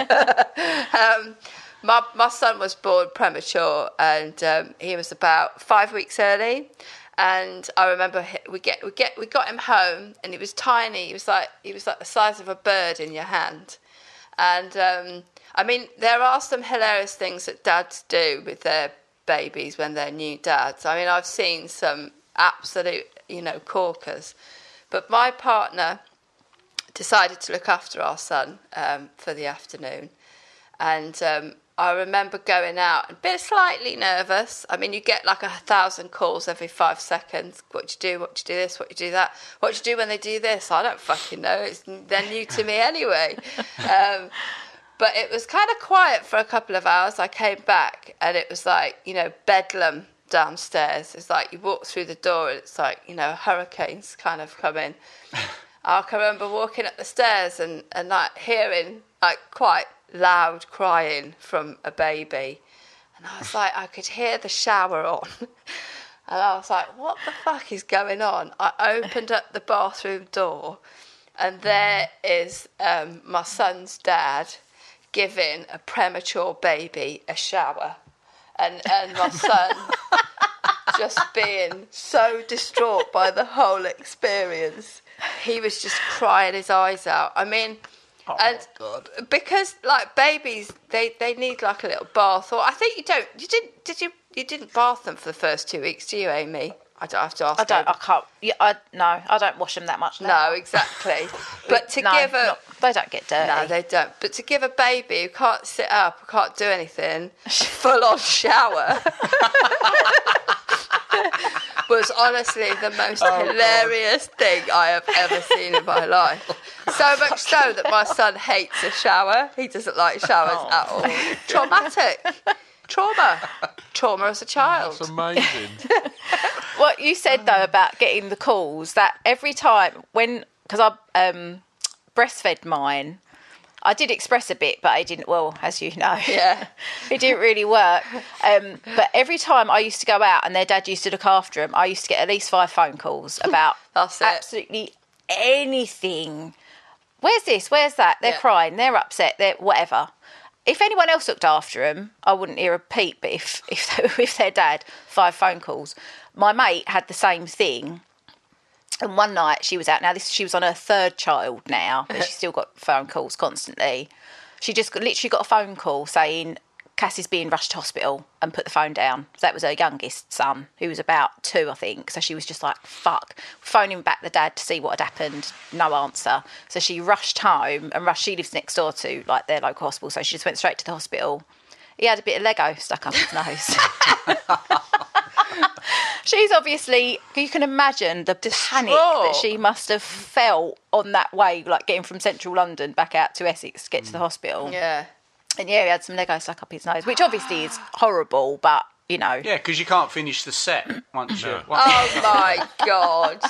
Speaker 6: My son was born premature, and he was about 5 weeks early. And I remember we got him home, and he was tiny. He was like the size of a bird in your hand. And I mean, there are some hilarious things that dads do with their babies when they're new dads. I mean, I've seen some absolute, corkers. But my partner decided to look after our son for the afternoon. And I remember going out and being slightly nervous. I mean, you get like 1,000 calls every 5 seconds. What you do this, what you do that. What you do when they do this, I don't fucking know. They're new to me anyway. But it was kind of quiet for a couple of hours. I came back and it was like, bedlam downstairs. It's like you walk through the door and it's like, hurricanes kind of come in. I can remember walking up the stairs and like hearing like quite loud crying from a baby. And I was like, I could hear the shower on. And I was like, what the fuck is going on? I opened up the bathroom door and there is my son's dad giving a premature baby a shower. And my son just being so distraught by the whole experience. He was just crying his eyes out. I mean, God. Because like babies, they need like a little bath. Or I think you didn't bath them for the first 2 weeks, do you, Amy? I don't have to ask.
Speaker 7: I don't wash them that much now.
Speaker 6: No, exactly. But
Speaker 7: they don't get dirty.
Speaker 6: No, they don't. But to give a baby who can't sit up, who can't do anything, a full-on shower was honestly the most hilarious thing I have ever seen in my life. So much so that my son hates a shower. He doesn't like showers at all. Traumatic. Trauma as a child.
Speaker 4: That's amazing.
Speaker 7: What you said, though, about getting the calls, that every time because I breastfed mine, I did express a bit, but I didn't, well, as you know.
Speaker 6: Yeah.
Speaker 7: It didn't really work. But every time I used to go out and their dad used to look after them, I used to get at least 5 phone calls about absolutely anything. Where's this? Where's that? They're crying. They're upset. They're whatever. If anyone else looked after them, I wouldn't hear a peep. But if they were with their dad, 5 phone calls. My mate had the same thing. And one night she was out. Now, she was on her 3rd child now, but she's still got phone calls constantly. She just literally got a phone call saying Cassie's being rushed to hospital, and put the phone down. So that was her youngest son, who was about 2, I think. So she was just like, fuck. Phoning back the dad to see what had happened. No answer. So she rushed home and she lives next door to like their local hospital. So she just went straight to the hospital. He had a bit of Lego stuck up his nose. She's obviously, you can imagine the panic that she must have felt on that way, like getting from central London back out to Essex to get to the hospital.
Speaker 6: Yeah.
Speaker 7: And he had some Lego stuck up his nose, which obviously is horrible, but, Yeah,
Speaker 5: because you can't finish the set once you...
Speaker 6: Oh, my God.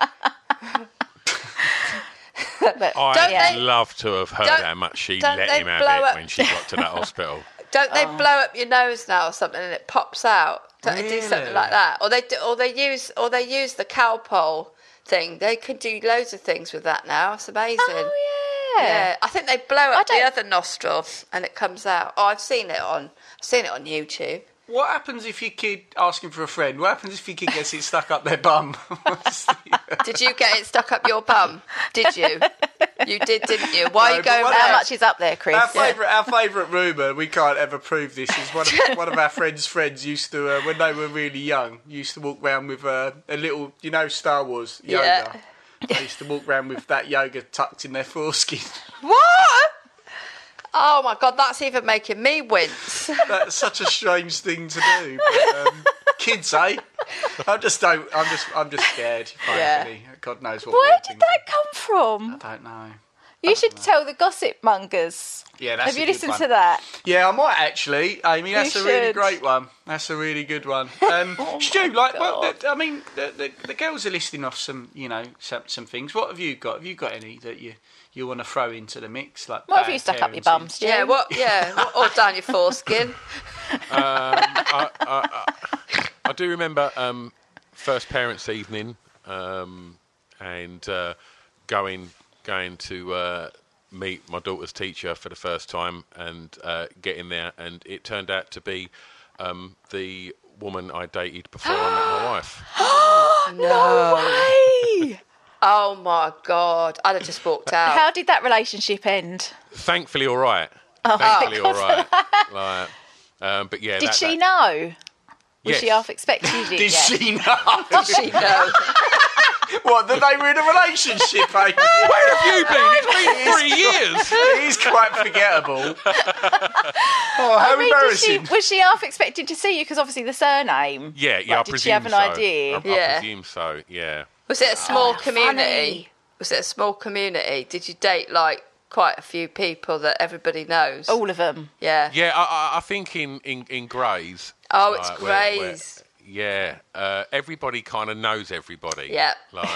Speaker 4: I'd love to have heard how much she let him have it when she got to that hospital.
Speaker 6: Don't they blow up your nose now or something and it pops out? Don't they do something like that? Or they use the Calpol thing. They can do loads of things with that now. It's amazing.
Speaker 7: Oh yeah.
Speaker 6: Yeah. I think they blow up the other nostril and it comes out. Oh, I've seen it on YouTube.
Speaker 5: What happens if your kid asking for a friend? What happens if your kid gets it stuck up their bum?
Speaker 6: Did you get it stuck up your bum? Did you? You did, didn't you? Why are you going?
Speaker 7: How much is up there, Chris?
Speaker 5: Our favourite rumour, we can't ever prove this, is one of our friends used to, when they were really young, used to walk around with a little, Star Wars yoga.
Speaker 6: Yeah.
Speaker 5: They used to walk around with that yoga tucked in their foreskin.
Speaker 6: What? Oh my God, that's even making me wince.
Speaker 5: That's such a strange thing to do. But, kids, eh? I'm just scared. Frankly. God knows what.
Speaker 7: Where did that come from?
Speaker 5: I don't know.
Speaker 7: You should tell the gossip mongers.
Speaker 5: Yeah, that's
Speaker 7: Have you
Speaker 5: a good
Speaker 7: listened
Speaker 5: one.
Speaker 7: to that?
Speaker 5: Yeah, I might actually, Amy. That's
Speaker 7: You
Speaker 5: a really
Speaker 7: should.
Speaker 5: great one. That's a really good one. Stu, the girls are listing off some things. What have you got? Have you got any that you want to throw into the mix? Like,
Speaker 7: What have you stuck up your bum, Stu?
Speaker 6: Yeah, or down your foreskin.
Speaker 4: I do remember first parents' evening and going to meet my daughter's teacher for the first time and getting there, and it turned out to be the woman I dated before I met my wife.
Speaker 6: No way! Oh my God, I'd have just walked out.
Speaker 7: How did that relationship end?
Speaker 4: Thankfully, all right.
Speaker 7: Oh,
Speaker 4: Thankfully, all right. But yeah,
Speaker 7: Did she know? Was
Speaker 4: Yes.
Speaker 7: she half expecting you?
Speaker 5: Did she know?
Speaker 6: Did she know?
Speaker 5: What, that they were in a relationship, Amy?
Speaker 4: Where have you been? It's been 3 years.
Speaker 5: It is quite forgettable. Oh, how embarrassing.
Speaker 7: Was she half expecting to see you? Because obviously the surname.
Speaker 4: Yeah,
Speaker 7: Like,
Speaker 4: I
Speaker 7: did
Speaker 4: presume
Speaker 7: she have an
Speaker 4: so.
Speaker 7: idea?
Speaker 4: I presume so, yeah.
Speaker 6: Was it a small community?
Speaker 7: funny.
Speaker 6: Was it a small community? Did you date like quite a few people that everybody knows?
Speaker 7: All of them.
Speaker 6: Yeah.
Speaker 4: Yeah, I think in Grays.
Speaker 6: Oh, it's
Speaker 4: where-
Speaker 6: Grays.
Speaker 4: yeah, everybody kind of knows everybody.
Speaker 6: Yeah.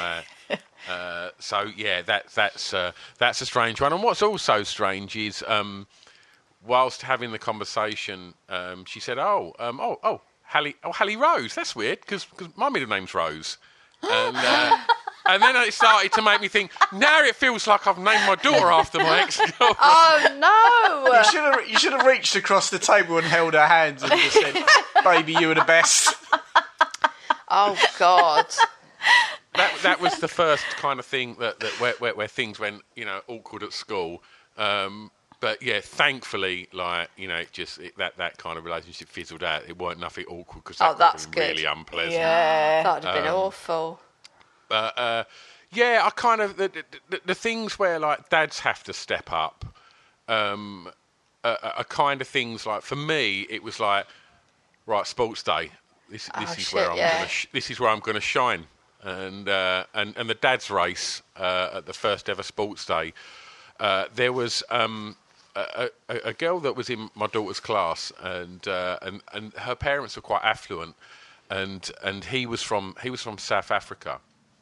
Speaker 4: So yeah, that's a strange one. And what's also strange is, whilst having the conversation, she said, Hallie Rose. That's weird because my middle name's Rose, and then it started to make me think. Now it feels like I've named my daughter after my ex-girlfriend.
Speaker 6: Oh no!
Speaker 5: You should have reached across the table and held her hands and just said, "Baby, you were the best."
Speaker 6: Oh God!
Speaker 4: That was the first kind of thing where things went awkward at school. But yeah, thankfully, that kind of relationship fizzled out. It weren't nothing awkward because that
Speaker 6: that's
Speaker 4: would have been
Speaker 6: good.
Speaker 4: really unpleasant.
Speaker 7: Yeah.
Speaker 6: That would have been awful.
Speaker 4: But yeah, I kind of the things where like dads have to step up are kind of things like, for me it was like, right, sports day. This is where I'm going to shine. And the dad's race at the first ever sports day, there was a girl that was in my daughter's class, and her parents were quite affluent, and he was from South Africa,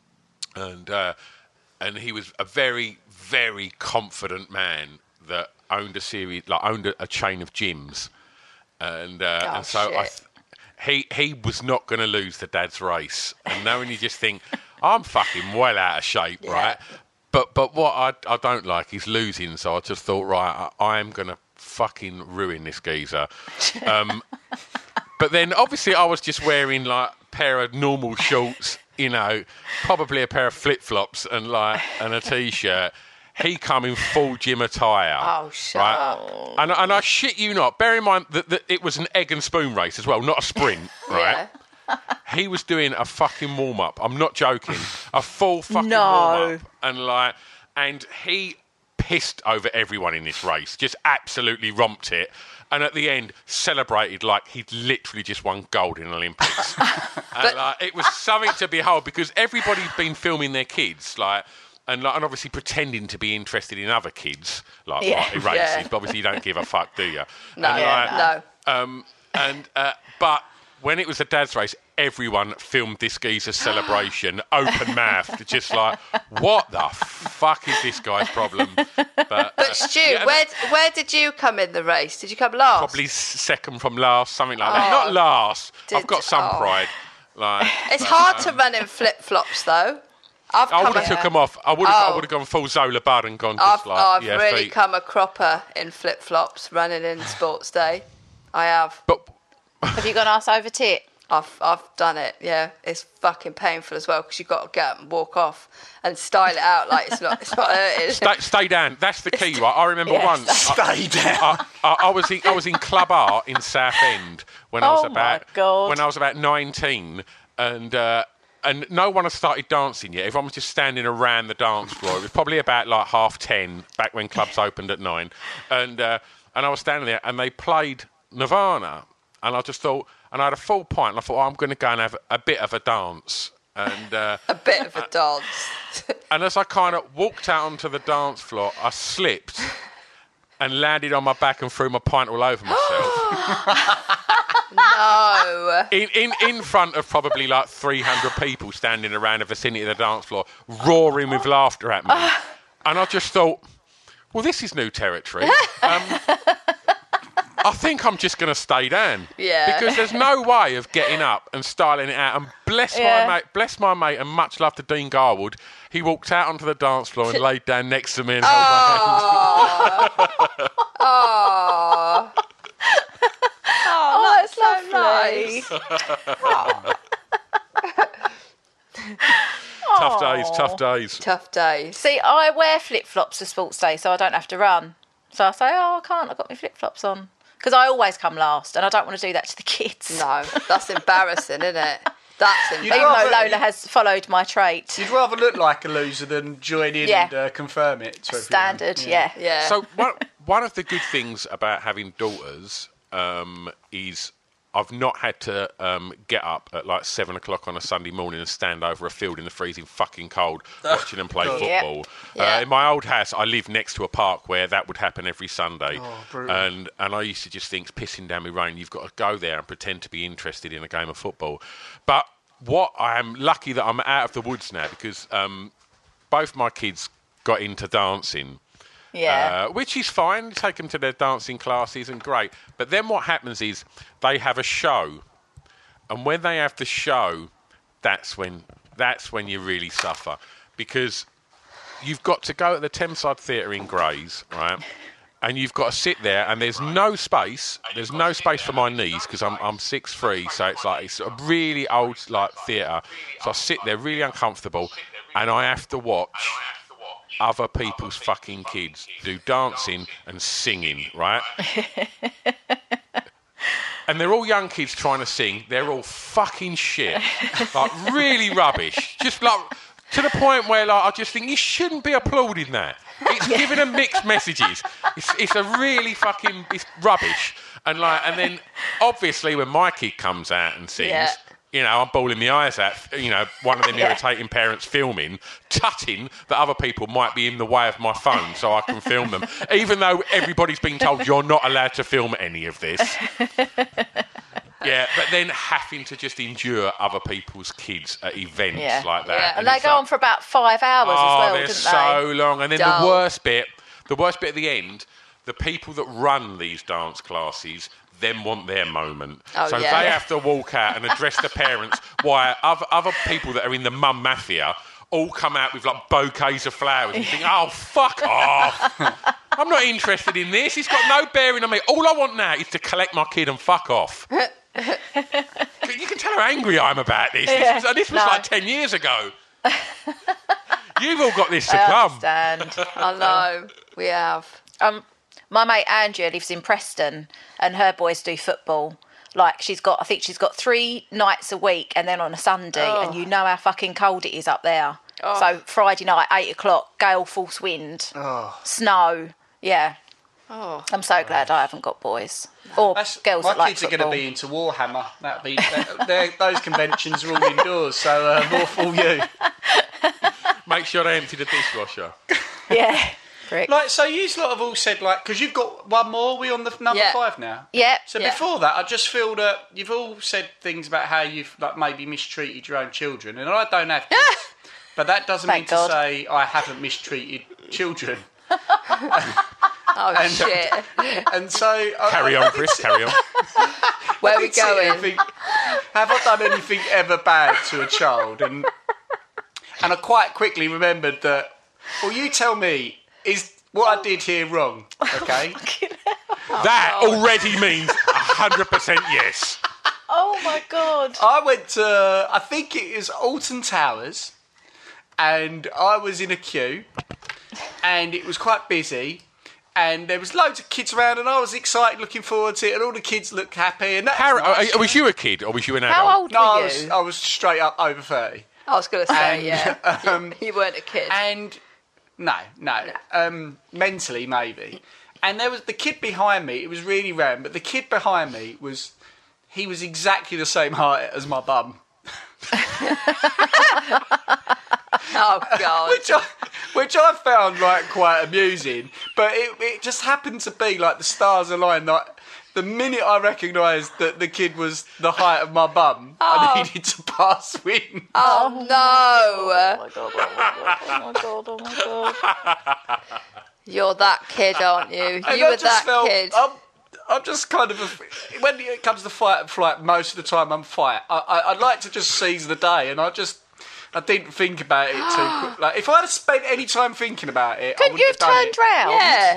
Speaker 4: and he was a very, very confident man that owned a chain of gyms, and so he was not going to lose the dad's race. And now when you just think, I'm fucking well out of shape, right? But what I don't like is losing, so I just thought, right, I am going to fucking ruin this geezer. But then obviously I was just wearing like a pair of normal shorts, probably a pair of flip-flops and a t-shirt. He come in full gym attire.
Speaker 6: Oh, shut up.
Speaker 4: And I shit you not, bear in mind that it was an egg and spoon race as well, not a sprint, right?
Speaker 6: Yeah.
Speaker 4: He was doing a fucking warm-up. I'm not joking. A full fucking warm-up. And he pissed over everyone in this race. Just absolutely romped it. And at the end, celebrated like he'd literally just won gold in the Olympics. And it was something to behold, because everybody's been filming their kids, and obviously pretending to be interested in other kids, races.
Speaker 6: Yeah.
Speaker 4: But obviously you don't give a fuck, do you?
Speaker 6: No.
Speaker 4: But when it was the dad's race, everyone filmed this geezer's celebration, open-mouthed, just like, what the fuck is this guy's problem? But
Speaker 6: Stu, where did you come in the race? Did you come last?
Speaker 4: Probably second from last, something like that. Not last. I've got some pride.
Speaker 6: It's hard to run in flip-flops, though.
Speaker 4: I would have took them off. I would have gone full Zola Bud and gone just
Speaker 6: I've really come a cropper in flip-flops running in sports day. I have.
Speaker 4: But
Speaker 7: Have you gone arse over tit?
Speaker 6: I've done it. Yeah, it's fucking painful as well because you've got to get up and walk off and style it out like it's not hurting.
Speaker 4: Stay down. That's the key, right? I remember once.
Speaker 5: Stay down.
Speaker 4: I was in Club Art in Southend when I was about 19, and no one had started dancing yet. Everyone was just standing around the dance floor. It was probably about like 10:30 back when clubs opened at 9, and I was standing there and they played Nirvana, and I just thought. And I had a full pint, and I thought, I'm going to go and have a bit of a dance. And
Speaker 6: a bit of a dance.
Speaker 4: And as I kind of walked out onto the dance floor, I slipped and landed on my back and threw my pint all over myself.
Speaker 6: No.
Speaker 4: In front of probably like 300 people standing around the vicinity of the dance floor, roaring with laughter at me. And I just thought, well, this is new territory. I think I'm just going to stay down.
Speaker 6: Yeah.
Speaker 4: Because there's no way of getting up and styling it out. And bless my mate, and much love to Dean Garwood. He walked out onto the dance floor and laid down next to me and held my hand.
Speaker 6: Oh, that's so nice.
Speaker 4: Tough days.
Speaker 7: See, I wear flip-flops for sports day so I don't have to run. So I say, I can't, I've got my flip-flops on. Because I always come last, and I don't want to do that to the kids.
Speaker 6: No, that's embarrassing, isn't it? That's embarrassing.
Speaker 7: Even though Lola has followed my trait.
Speaker 5: You'd rather look like a loser than join in and confirm it to everyone.
Speaker 7: Standard, yeah.
Speaker 4: So one of the good things about having daughters is I've not had to get up at like 7 o'clock on a Sunday morning and stand over a field in the freezing fucking cold watching them play football. In my old house, I lived next to a park where that would happen every Sunday. And I used to just think, it's pissing down my rain, you've got to go there and pretend to be interested in a game of football. But what I am lucky that I'm out of the woods now because both my kids got into dancing.
Speaker 7: Yeah.
Speaker 4: Which is fine. Take them to their dancing classes and great. But then what happens is they have a show. And when they have the show, that's when you really suffer. Because you've got to go at the Thameside Theatre in Grays, right? And you've got to sit there and there's no space. There's no space for my knees because I'm 6'3", so it's a really old like theatre. So I sit there really uncomfortable and I have to watch other people's fucking kids do dancing and singing, right? And they're all young kids trying to sing. They're all fucking shit. Like, really rubbish. Just like, to the point where like, I just think you shouldn't be applauding that. It's giving them mixed messages. It's a really fucking, it's rubbish. And then obviously when my kid comes out and sings, you know, I'm bawling my eyes out, you know, one of them irritating parents filming, tutting that other people might be in the way of my phone so I can film them, even though everybody's been told you're not allowed to film any of this. Yeah, but then having to just endure other people's kids at events like that.
Speaker 7: Yeah. And they go on for about 5 hours as well,
Speaker 4: they're
Speaker 7: don't
Speaker 4: so
Speaker 7: they?
Speaker 4: long. And then the worst bit at the end, the people that run these dance classes then want their moment. They have to walk out and address the parents why other people that are in the mum mafia all come out with like bouquets of flowers and you think, oh, fuck off. I'm not interested in this. It's got no bearing on me. All I want now is to collect my kid and fuck off. You can tell how angry I am about this. This was like 10 years ago. You've all got this to come.
Speaker 7: I understand.
Speaker 6: I know. We have.
Speaker 7: My mate Andrea lives in Preston and her boys do football. Like, I think she's got 3 nights a week and then on a Sunday, and you know how fucking cold it is up there. So Friday night, 8 o'clock, gale force wind, snow. Yeah. I'm so glad I haven't got boys. Or girls that like football. My kids are going to
Speaker 5: be into Warhammer. Those conventions are all indoors, so more for you.
Speaker 4: Make sure they empty the dishwasher.
Speaker 7: Yeah.
Speaker 5: Like, so you lot have all said, like, because you've got one more, we on the number 5 now?
Speaker 7: Yeah.
Speaker 5: So before that, I just feel that you've all said things about how you've, like, maybe mistreated your own children, and I don't have kids. But that doesn't mean to say I haven't mistreated children.
Speaker 6: Shit.
Speaker 5: And so...
Speaker 4: Carry on, Chris, carry on.
Speaker 6: Where are we going?
Speaker 5: Have I done anything ever bad to a child? And I quite quickly remembered that, well, you tell me... Is what I did here wrong? Okay.
Speaker 4: That already means 100% yes.
Speaker 7: Oh my God.
Speaker 5: I went to, I think it was Alton Towers, and I was in a queue, and it was quite busy, and there was loads of kids around, and I was excited, looking forward to it, and all the kids looked happy. And that was nice.
Speaker 4: Was you a kid or was you an adult?
Speaker 7: How old were you?
Speaker 5: I was straight up over 30.
Speaker 6: I was going to say, you weren't a kid.
Speaker 5: And no. Mentally, maybe. And there was the kid behind me. It was really random, but the kid behind me was exactly the same height as my bum.
Speaker 6: Oh God!
Speaker 5: which I found like quite amusing, but it just happened to be like the stars aligned. Like the minute I recognised that the kid was the height of my bum, I needed to pass win.
Speaker 6: Oh no!
Speaker 7: Oh my God! Oh my God!
Speaker 6: You're that kid, aren't you?
Speaker 5: And
Speaker 6: You
Speaker 5: I
Speaker 6: were
Speaker 5: just
Speaker 6: that kid.
Speaker 5: I'm just kind of when it comes to fight and flight, most of the time I'm fight. I'd like to just seize the day, and I didn't think about it too quick. Like if I'd have spent any time thinking about it,
Speaker 7: Couldn't you have turned round?
Speaker 6: Yeah.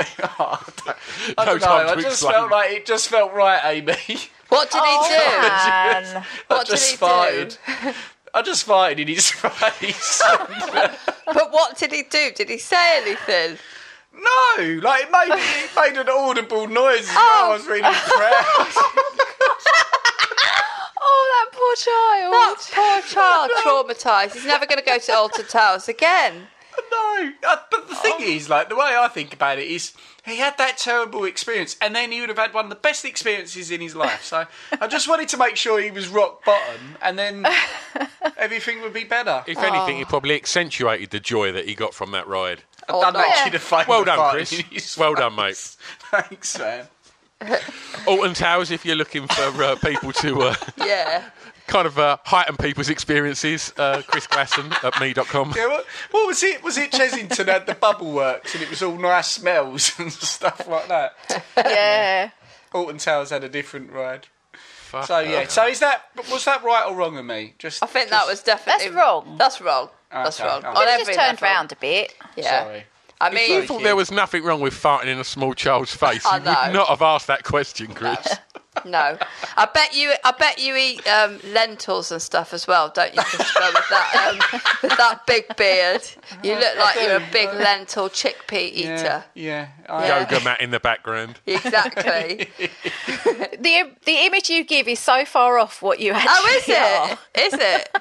Speaker 5: I don't know. I just felt like it just felt right, Amy.
Speaker 6: What did he do?
Speaker 7: Man.
Speaker 6: What did he do?
Speaker 5: I just farted in his face.
Speaker 6: But what did he do? Did he say anything?
Speaker 5: No, like it made an audible noise as well. I was really proud.
Speaker 7: Oh, that poor child.
Speaker 6: That poor child, traumatised. He's never going to go to Alton Towers again.
Speaker 5: No, but the thing is, like the way I think about it is, he had that terrible experience, and then he would have had one of the best experiences in his life. So I just wanted to make sure he was rock bottom, and then everything would be better.
Speaker 4: If anything, it probably accentuated the joy that he got from that ride.
Speaker 5: I've done actually the favour.
Speaker 4: Well done,
Speaker 5: of
Speaker 4: Chris. Well done, mate.
Speaker 5: Thanks, man.
Speaker 4: Alton Towers, if you're looking for people to kind of heighten people's experiences, Chris Glasson at me.com.
Speaker 5: Yeah, what was it? Was it Chesington had the bubble works and it was all nice smells and stuff like that?
Speaker 7: Yeah.
Speaker 5: Alton Towers had a different ride.
Speaker 4: Fuck
Speaker 5: So yeah, so was that right or wrong of me?
Speaker 6: I think that was definitely...
Speaker 7: That's wrong.
Speaker 6: That's wrong. That's
Speaker 5: Okay.
Speaker 6: wrong.
Speaker 5: Oh.
Speaker 6: On
Speaker 7: You
Speaker 6: every
Speaker 7: just turned
Speaker 6: level.
Speaker 7: round a bit.
Speaker 6: Yeah.
Speaker 5: Sorry.
Speaker 6: I
Speaker 4: If
Speaker 6: mean...
Speaker 4: you thought there was nothing wrong with farting in a small child's face,
Speaker 6: I
Speaker 4: you would
Speaker 6: know.
Speaker 4: not have asked that question, Chris.
Speaker 6: No. I bet you eat lentils and stuff as well, don't you, Christopher, with that big beard. You look like you're a big lentil chickpea eater.
Speaker 5: Yeah.
Speaker 4: Yoga mat in the background.
Speaker 6: Exactly.
Speaker 7: The image you give is so far off what you actually
Speaker 6: Oh, is
Speaker 7: are.
Speaker 6: it? Is it?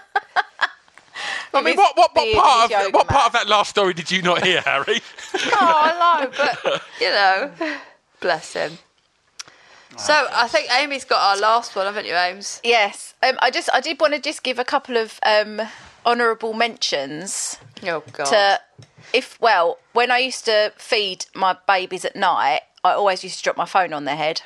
Speaker 4: I mean,
Speaker 7: His
Speaker 4: what
Speaker 7: beard
Speaker 4: part
Speaker 7: is
Speaker 4: of
Speaker 7: yoga
Speaker 4: what part
Speaker 7: mat.
Speaker 4: of that last story did you not hear, Harry?
Speaker 6: Oh, I know, but, you know, bless him. So, I think Amy's got our last one, haven't you, Ames?
Speaker 7: Yes. I did want to just give a couple of honourable mentions
Speaker 6: Oh, God.
Speaker 7: when I used to feed my babies at night, I always used to drop my phone on their head.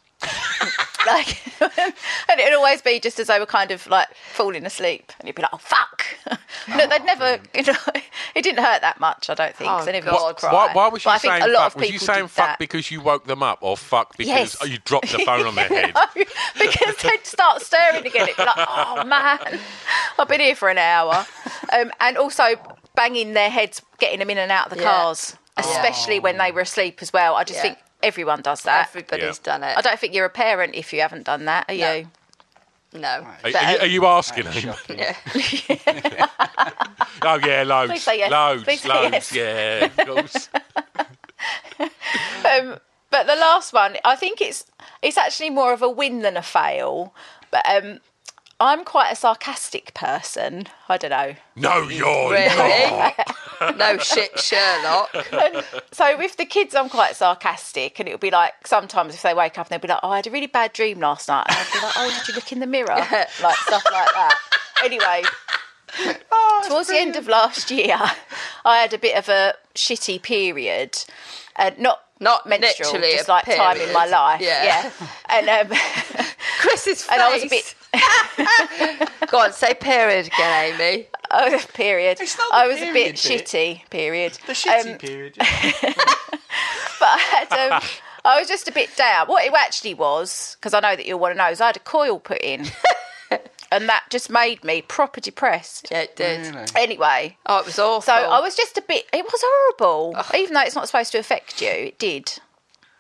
Speaker 7: And it'd always be just as they were kind of like falling asleep, and you'd be like, "Oh fuck!" No, they'd never. You know, it didn't hurt that much, I don't think.
Speaker 6: Oh,
Speaker 7: so they never
Speaker 6: God.
Speaker 7: used to cry.
Speaker 4: Why was
Speaker 7: But
Speaker 4: you
Speaker 7: I think
Speaker 4: saying
Speaker 7: a lot
Speaker 4: fuck?
Speaker 7: of
Speaker 4: Was you
Speaker 7: people
Speaker 4: saying
Speaker 7: did
Speaker 4: fuck
Speaker 7: that.
Speaker 4: because you woke them up, or fuck because
Speaker 7: Yes.
Speaker 4: you dropped the phone on their head?
Speaker 7: Because they'd start stirring again. It'd be like, "Oh man, I've been here for an hour," and also banging their heads, getting them in and out of the
Speaker 6: Yeah.
Speaker 7: cars, especially when they were asleep as well. I just think everyone does that.
Speaker 6: Everybody's done it.
Speaker 7: I don't think you're a parent if you haven't done that, are you?
Speaker 6: No.
Speaker 4: Are you asking him?
Speaker 6: Yeah.
Speaker 4: Oh yeah, loads,
Speaker 7: Please say yes.
Speaker 4: loads,
Speaker 7: Please say
Speaker 4: loads.
Speaker 7: yes.
Speaker 4: Yeah, of course.
Speaker 7: But the last one, I think it's actually more of a win than a fail. But I'm quite a sarcastic person. I don't know.
Speaker 4: No, you're
Speaker 6: Really?
Speaker 4: not.
Speaker 6: No shit, Sherlock.
Speaker 7: So with the kids, I'm quite sarcastic, and it'll be like sometimes if they wake up and they'll be like, "Oh, I had a really bad dream last night," and I'll be like, "Oh, did you look in the mirror?" Like stuff like that. Anyway, towards the end of last year, I had a bit of a shitty period, not menstrual,
Speaker 6: literally
Speaker 7: just
Speaker 6: a
Speaker 7: like time in my
Speaker 6: period.
Speaker 7: life.
Speaker 6: Yeah.
Speaker 7: And
Speaker 6: Chris's face.
Speaker 7: and I was a bit.
Speaker 6: Go on, say period again, Amy.
Speaker 7: Oh, period.
Speaker 5: It's not the
Speaker 7: I was a
Speaker 5: period
Speaker 7: bit
Speaker 5: bit.
Speaker 7: shitty. Period.
Speaker 5: The shitty period.
Speaker 7: But I was just a bit down. What it actually was, because I know that you'll want to know, is I had a coil put in. And that just made me proper depressed.
Speaker 6: Yeah, it did.
Speaker 5: Really?
Speaker 7: Anyway.
Speaker 6: Oh, it was awful.
Speaker 7: So I was just a bit... It was horrible. Even though it's not supposed to affect you, it did.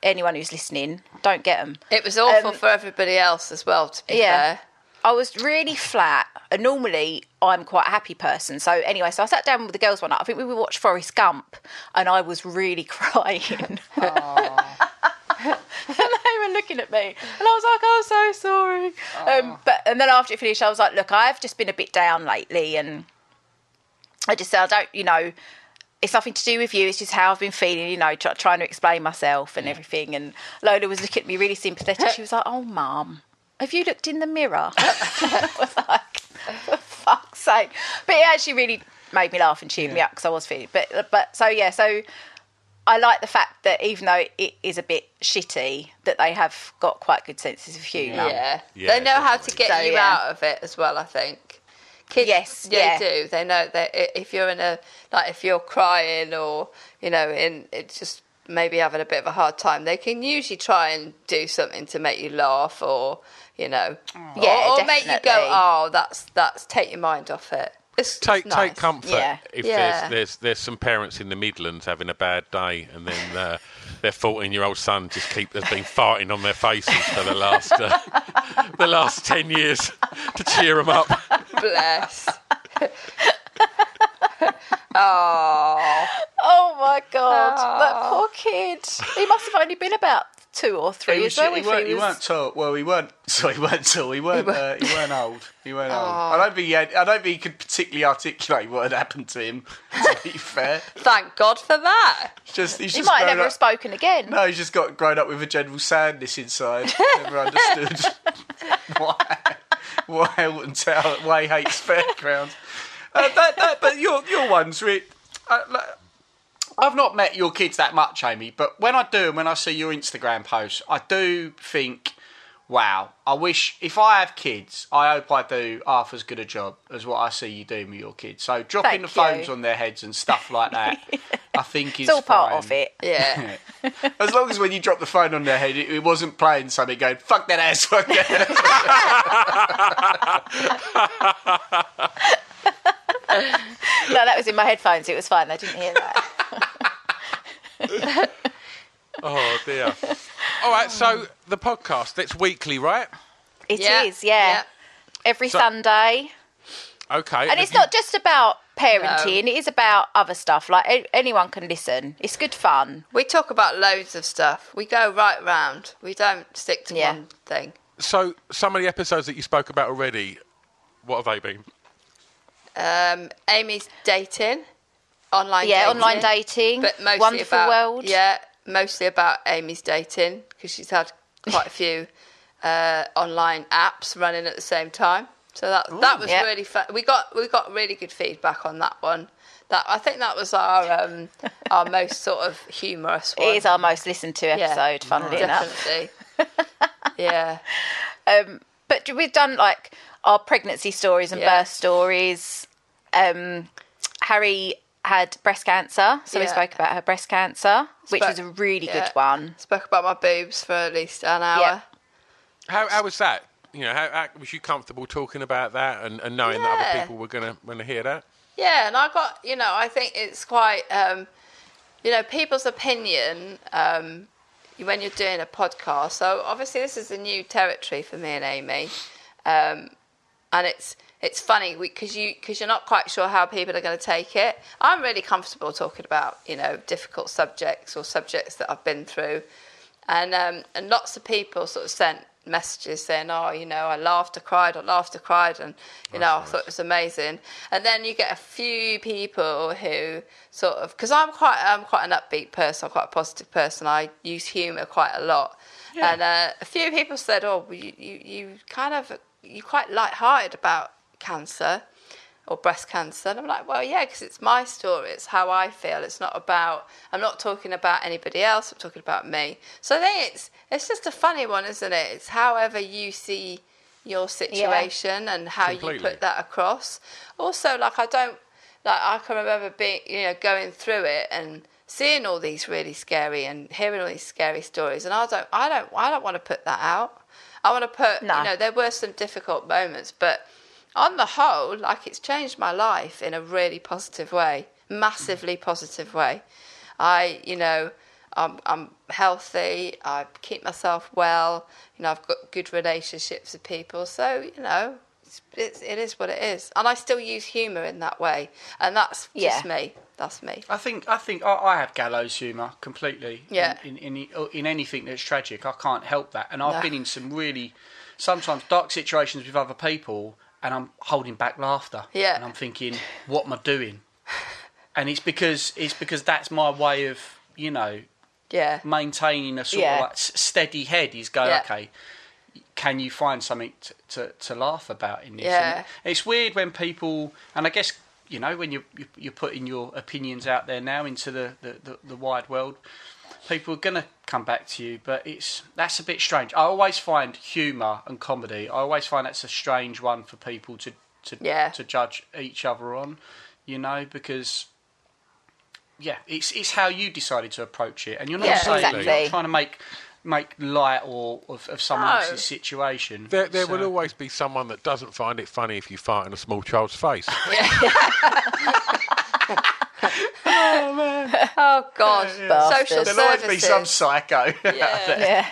Speaker 7: anyone who's listening, don't get them.
Speaker 6: It was awful for everybody else as well, to be fair.
Speaker 7: I was really flat, and normally I'm quite a happy person. So anyway, so I sat down with the girls one night. I think we watched Forrest Gump, and I was really crying. And they were looking at me, and I was like, "I'm so sorry." And then after it finished, I was like, "Look, I've just been a bit down lately, and I just said, I don't, it's nothing to do with you. It's just how I've been feeling, trying to explain myself and everything." And Lola was looking at me really sympathetic. She was like, "Oh, Mum, have you looked in the mirror?" I was like, for fuck's sake. But it actually really made me laugh and cheered me up because I was feeling. But so I like the fact that even though it is a bit shitty, that they have got quite good senses of humour.
Speaker 6: Yeah. They know how to get you out of it as well, I think. Kids, they do. They know that if you're if you're crying or, it's just maybe having a bit of a hard time, they can usually try and do something to make you laugh or, or make you go, oh, that's take your mind off it.
Speaker 4: Take
Speaker 6: nice.
Speaker 4: comfort if there's some parents in the Midlands having a bad day, and then their 14-year-old son has been farting on their faces for the last 10 years to cheer them up.
Speaker 6: Bless.
Speaker 7: Oh my God, that poor kid. He must have only been about 2 or 3 as well.
Speaker 5: He weren't tall. Well, he weren't. Sorry, he weren't tall. He weren't old. He weren't old. I don't think he could particularly articulate what had happened to him. To be fair,
Speaker 6: thank God for that.
Speaker 7: He might never have spoken again.
Speaker 5: No, he's just got grown up with a general sadness inside. Never understood why Hilton Tower why he hates fairgrounds. But your ones, Rick. I've not met your kids that much, Amy, but when I do, and when I see your Instagram posts, I do think, wow, I wish, if I have kids, I hope I do half as good a job as what I see you doing with your kids. So dropping the phones on their heads and stuff like that, I think is
Speaker 7: it's all part
Speaker 5: fine.
Speaker 7: of it.
Speaker 6: Yeah.
Speaker 5: As long as when you drop the phone on their head, it wasn't playing something going, fuck that ass, fuck that ass.
Speaker 7: No, that was in my headphones. It was fine. I didn't hear that.
Speaker 4: Oh dear. All right, so the podcast, it's weekly, right?
Speaker 7: It is, yeah. Every Sunday.
Speaker 4: Okay.
Speaker 7: And it's not just about parenting, it is about other stuff. Like anyone can listen. It's good fun.
Speaker 6: We talk about loads of stuff. We go right round. We don't stick to one thing.
Speaker 4: So some of the episodes that you spoke about already, what have they been?
Speaker 6: Amy's dating. Online dating.
Speaker 7: Online dating.
Speaker 6: But mostly
Speaker 7: Wonderful World.
Speaker 6: Yeah, mostly about Amy's dating, because she's had quite a few online apps running at the same time. So that was really fun. We got really good feedback on that one. I think that was our most sort of humorous one.
Speaker 7: It is our most listened to episode, funnily enough.
Speaker 6: Definitely. Yeah.
Speaker 7: But we've done like our pregnancy stories and birth stories. Harry had breast cancer, so we spoke about her breast cancer, which was a really good one.
Speaker 6: Spoke about my boobs for at least an hour.
Speaker 7: Yeah.
Speaker 4: How was that? How was you comfortable talking about that and knowing that other people were going to hear that?
Speaker 6: Yeah, and I got, I think it's quite, people's opinion when you're doing a podcast. So obviously this is a new territory for me and Amy, and it's funny because you're not quite sure how people are going to take it. I'm really comfortable talking about difficult subjects or subjects that I've been through, and lots of people sort of sent messages saying, I laughed, I cried, and I thought it was amazing. And then you get a few people who sort of, because I'm quite an upbeat person, I'm quite a positive person, I use humour quite a lot. Yeah. And a few people said, you quite light-hearted about cancer or breast cancer. And I'm like, well, yeah, because it's my story, it's how I feel. I'm not talking about anybody else, I'm talking about me. So I think it's just a funny one, isn't it? It's however you see your situation and how you put that across. Also, I can remember being, going through it and seeing all these really scary and hearing all these scary stories, and I don't want to put that out. I want to put, there were some difficult moments, but on the whole, it's changed my life in a really positive way, massively positive way. I I'm healthy. I keep myself well. You know, I've got good relationships with people. So, you know, it is what it is. And I still use humour in that way. And that's just me. That's me.
Speaker 5: I think I have gallows humour completely.
Speaker 6: Yeah.
Speaker 5: In anything that's tragic, I can't help that. And I've been in some really, sometimes dark situations with other people, and I'm holding back laughter.
Speaker 6: Yeah.
Speaker 5: And I'm thinking, what am I doing? And it's because that's my way of, you know, maintaining a sort of like steady head. Is go, okay, can you find something to laugh about in this?
Speaker 6: Yeah.
Speaker 5: And it's weird when people, and I guess, you know, when you're putting your opinions out there now into the wide world, people are going to come back to you, but that's a bit strange. I always find humour and comedy, I always find that's a strange one for people to judge each other on, you know, because it's how you decided to approach it, and you're not saying you're not trying to make light of someone else's situation.
Speaker 4: There will always be someone that doesn't find it funny if you fart in a small child's face.
Speaker 5: Oh man!
Speaker 6: Oh God! Social
Speaker 5: There'll
Speaker 6: services.
Speaker 5: always be some psycho.
Speaker 6: Yeah.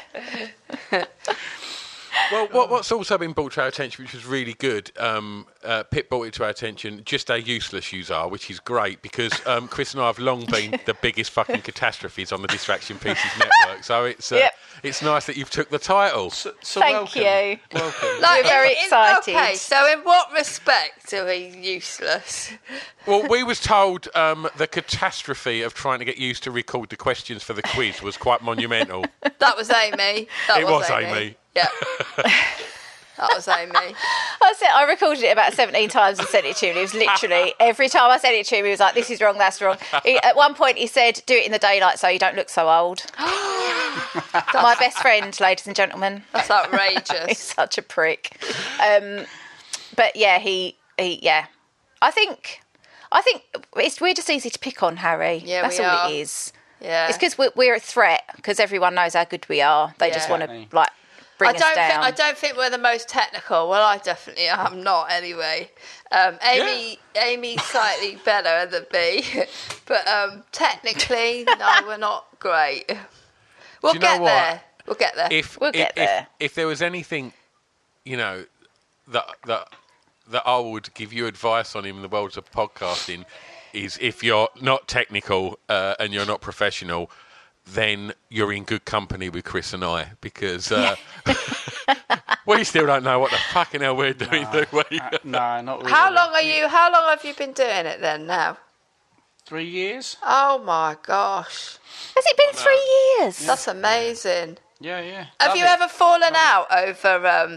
Speaker 4: Well, what's also been brought to our attention, which was really good, Pip brought it to our attention, just how useless you are, which is great, because Chris and I have long been the biggest fucking catastrophes on the Distraction Pieces network, so it's nice that you've took the title.
Speaker 5: So
Speaker 7: Thank
Speaker 5: welcome.
Speaker 7: you.
Speaker 5: Welcome.
Speaker 7: We're very excited.
Speaker 6: Okay, so in what respect are we useless?
Speaker 4: Well, we was told the catastrophe of trying to get used to record the questions for the quiz was quite monumental.
Speaker 6: That was Amy.
Speaker 4: It was Amy.
Speaker 6: Yeah. That was Amy.
Speaker 7: I recorded it about 17 times and sent it to him. It was literally, every time I sent it to him, he was like, this is wrong, that's wrong. At one point he said, do it in the daylight so you don't look so old. My best friend, ladies and gentlemen.
Speaker 6: That's outrageous.
Speaker 7: He's such a prick. But yeah, he I think we're just easy to pick on, Harry.
Speaker 6: Yeah,
Speaker 7: that's
Speaker 6: we
Speaker 7: all
Speaker 6: are.
Speaker 7: it is.
Speaker 6: Yeah.
Speaker 7: It's because we're a threat, because everyone knows how good we are. They just want to, like, bring us down.
Speaker 6: I don't think we're the most technical. Well, I definitely am not anyway. Amy's slightly better than me. But technically, no, we're not great. We'll get there. We'll get there.
Speaker 4: If there was anything, you know, that I would give you advice on in the world of podcasting, is if you're not technical and you're not professional, then you're in good company with Chris and I, because we still don't know what the fucking hell we're doing, do we?
Speaker 5: No, not really.
Speaker 6: How long have you been doing it then now?
Speaker 5: 3 years.
Speaker 6: Oh my gosh.
Speaker 7: Has it been 3 years?
Speaker 6: That's amazing.
Speaker 5: Yeah.
Speaker 6: Have you ever fallen out over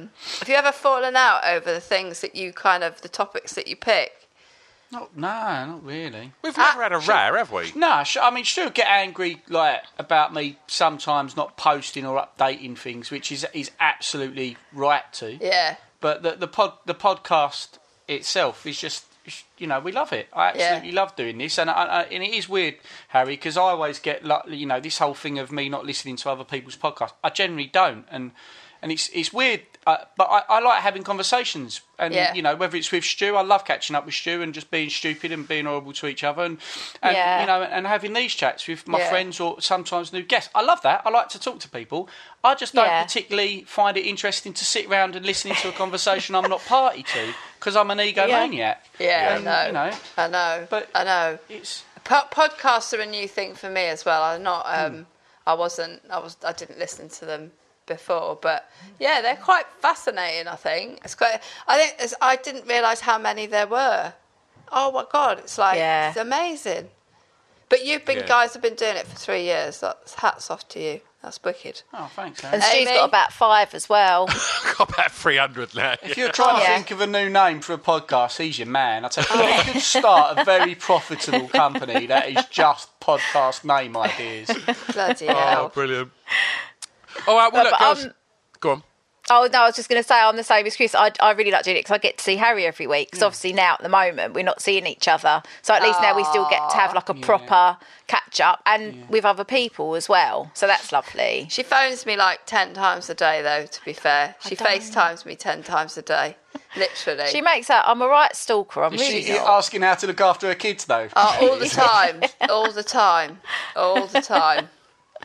Speaker 6: the things that you the topics that you pick?
Speaker 5: No, not really.
Speaker 4: We've never had a row, have we?
Speaker 5: No, I mean, she'll get angry about me sometimes not posting or updating things, which is absolutely right to.
Speaker 6: Yeah.
Speaker 5: But the podcast itself is just, you know, we love it. I absolutely love doing this, and it is weird, Harry, because I always get, you know, this whole thing of me not listening to other people's podcasts. I generally don't, and it's weird. But I like having conversations, and you know, whether it's with Stu, I love catching up with Stu and just being stupid and being horrible to each other, and you know, and having these chats with my friends or sometimes new guests. I love that. I like to talk to people. I just don't particularly find it interesting to sit around and listening to a conversation I'm not party to, because I'm an egomaniac.
Speaker 6: Yeah,
Speaker 5: and,
Speaker 6: I know.
Speaker 5: You know,
Speaker 6: I know.
Speaker 5: But
Speaker 6: I know.
Speaker 5: It's
Speaker 6: podcasts are a new thing for me as well. I'm not. I didn't listen to them before, but yeah, they're quite fascinating. I think I didn't realise how many there were. Oh my God, it's it's amazing. But guys have been doing it for 3 years. That's hats off to you. That's wicked.
Speaker 5: Oh, thanks,
Speaker 7: and Stu's got about 5 as well.
Speaker 4: Got about 300 now.
Speaker 5: If you're trying to think of a new name for a podcast, he's your man. I tell you, you could start a very profitable company that is just podcast name ideas.
Speaker 6: Bloody hell.
Speaker 4: Oh, brilliant. All right, well, look, girls, go on.
Speaker 7: Oh, no, I was just going to say I'm the same as Chris. I really like doing it because I get to see Harry every week. Because obviously now at the moment we're not seeing each other. So at least now we still get to have like a proper catch-up and with other people as well. So that's lovely.
Speaker 6: She phones me like 10 times a day, though, to be fair. She FaceTimes me 10 times a day, literally.
Speaker 7: She makes out I'm a right stalker. I'm really
Speaker 5: not. Asking how to look after her kids, though?
Speaker 6: Oh, all the time. All the time. All the time.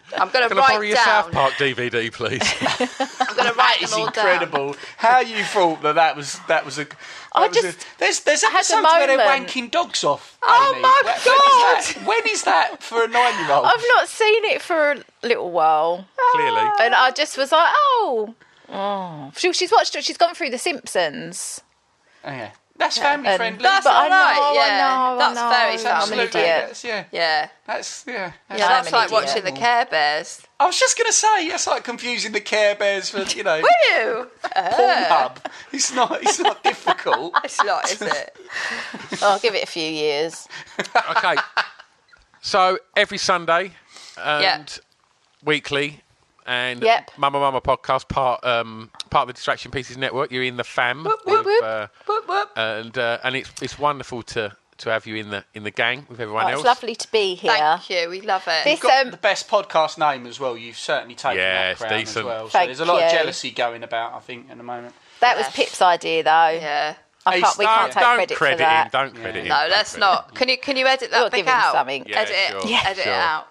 Speaker 6: I'm going to
Speaker 4: Can I borrow
Speaker 6: write
Speaker 4: your South
Speaker 6: down.
Speaker 4: Park DVD, please?
Speaker 6: I'm going to write
Speaker 5: It's
Speaker 6: them all
Speaker 5: incredible how you thought that was a. There's
Speaker 7: had a
Speaker 5: episodes where they're
Speaker 7: moment.
Speaker 5: wanking dogs off.
Speaker 6: Oh
Speaker 5: Amy.
Speaker 6: my
Speaker 5: God! When is that for a 9-year-old?
Speaker 7: I've not seen it for a little while.
Speaker 4: Clearly.
Speaker 7: And I just was like, oh. She's watched it. She's gone through The Simpsons.
Speaker 5: Oh, yeah. That's family friendly.
Speaker 6: That's
Speaker 7: But I
Speaker 6: all right,
Speaker 7: know,
Speaker 6: yeah.
Speaker 7: I know,
Speaker 6: That's
Speaker 7: I know.
Speaker 6: very
Speaker 7: I'm an
Speaker 6: family
Speaker 7: idiot.
Speaker 6: friendly.
Speaker 5: Yeah.
Speaker 6: Yeah.
Speaker 5: Yeah,
Speaker 6: That's
Speaker 7: I'm an
Speaker 6: like
Speaker 7: idiot.
Speaker 6: watching the Care Bears.
Speaker 5: I was just going to say, that's like confusing the Care Bears for,
Speaker 6: Woo!
Speaker 5: Pornhub. It's not difficult.
Speaker 6: It's not, is it?
Speaker 7: I'll give it a few years.
Speaker 4: Okay. So every Sunday and
Speaker 6: Yep.
Speaker 4: weekly and
Speaker 7: Yep.
Speaker 4: Mama podcast, part of the Distraction Pieces Network. You're in the fam.
Speaker 6: Whoop, whoop,
Speaker 4: with,
Speaker 6: whoop, whoop.
Speaker 4: and it's wonderful to have you in the gang with everyone
Speaker 7: Oh,
Speaker 4: else.
Speaker 7: it's lovely to be here.
Speaker 6: Thank you. We love it.
Speaker 7: This,
Speaker 5: Got the best podcast name as well. You've certainly taken
Speaker 4: Yeah,
Speaker 5: that
Speaker 4: it's
Speaker 5: crown
Speaker 4: decent.
Speaker 5: as well. So
Speaker 7: Thank
Speaker 5: there's a lot of
Speaker 7: you.
Speaker 5: jealousy going about, I think, at the moment.
Speaker 7: that was Pip's idea, though.
Speaker 6: Yeah.
Speaker 7: We can't take
Speaker 4: don't
Speaker 7: credit for
Speaker 4: credit
Speaker 7: that.
Speaker 4: him. Don't credit him.
Speaker 6: No,
Speaker 4: don't
Speaker 6: let's
Speaker 4: credit
Speaker 6: not. Can you edit that
Speaker 7: We'll
Speaker 6: bit
Speaker 7: give him
Speaker 6: out?
Speaker 7: something.
Speaker 4: Yeah,
Speaker 6: Edit it.
Speaker 4: sure.
Speaker 6: Edit
Speaker 4: Sure.
Speaker 6: it out.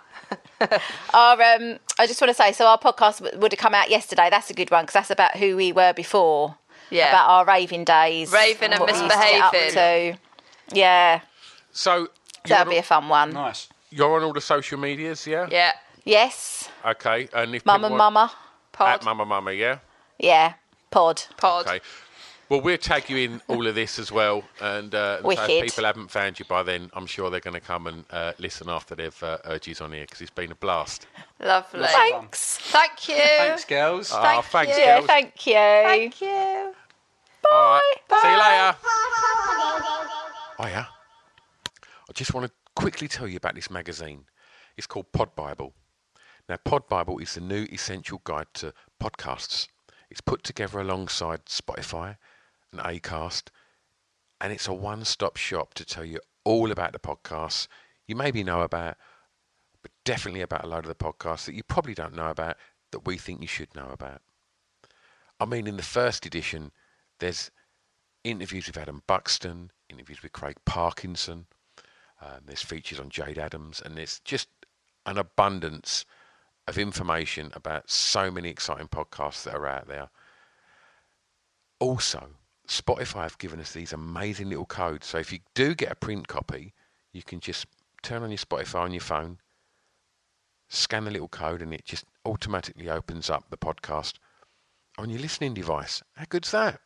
Speaker 7: I just want to say, so our podcast would have come out yesterday. That's a good one because that's about who we were before.
Speaker 6: Yeah.
Speaker 7: About our raving days.
Speaker 6: Raving and
Speaker 7: what we used to get up
Speaker 6: misbehaving.
Speaker 7: to. Yeah.
Speaker 4: So
Speaker 7: That'll be a fun one.
Speaker 5: Nice.
Speaker 4: you're on all the social medias, yeah?
Speaker 6: Yeah.
Speaker 7: Yes.
Speaker 4: Okay. And if
Speaker 7: Mum
Speaker 4: people
Speaker 7: and
Speaker 4: want-
Speaker 7: Mama.
Speaker 6: Pod.
Speaker 4: At Mama, yeah?
Speaker 7: Yeah. Pod.
Speaker 4: Okay. Well, we'll tag you in all of this as well. And so
Speaker 7: Wicked.
Speaker 4: if people haven't found you by then, I'm sure they're going to come and listen after they've heard you's on here because it's been a blast.
Speaker 6: Lovely.
Speaker 7: Thanks.
Speaker 6: Thank you.
Speaker 5: Thanks, girls.
Speaker 4: Oh, thanks,
Speaker 6: you.
Speaker 7: Yeah,
Speaker 4: girls.
Speaker 7: thank you.
Speaker 6: Thank you.
Speaker 4: All right.
Speaker 7: Bye.
Speaker 4: See you later. Oh, yeah. I just want to quickly tell you about this magazine. It's called Pod Bible. Now, Pod Bible is the new essential guide to podcasts. It's put together alongside Spotify and Acast, and it's a one-stop shop to tell you all about the podcasts you maybe know about, but definitely about a load of the podcasts that you probably don't know about that we think you should know about. I mean, in the first edition, there's interviews with Adam Buxton, interviews with Craig Parkinson, there's features on Jade Adams, and there's just an abundance of information about so many exciting podcasts that are out there. Also, Spotify have given us these amazing little codes. So if you do get a print copy, you can just turn on your Spotify on your phone, scan the little code, and it just automatically opens up the podcast on your listening device. How good's that?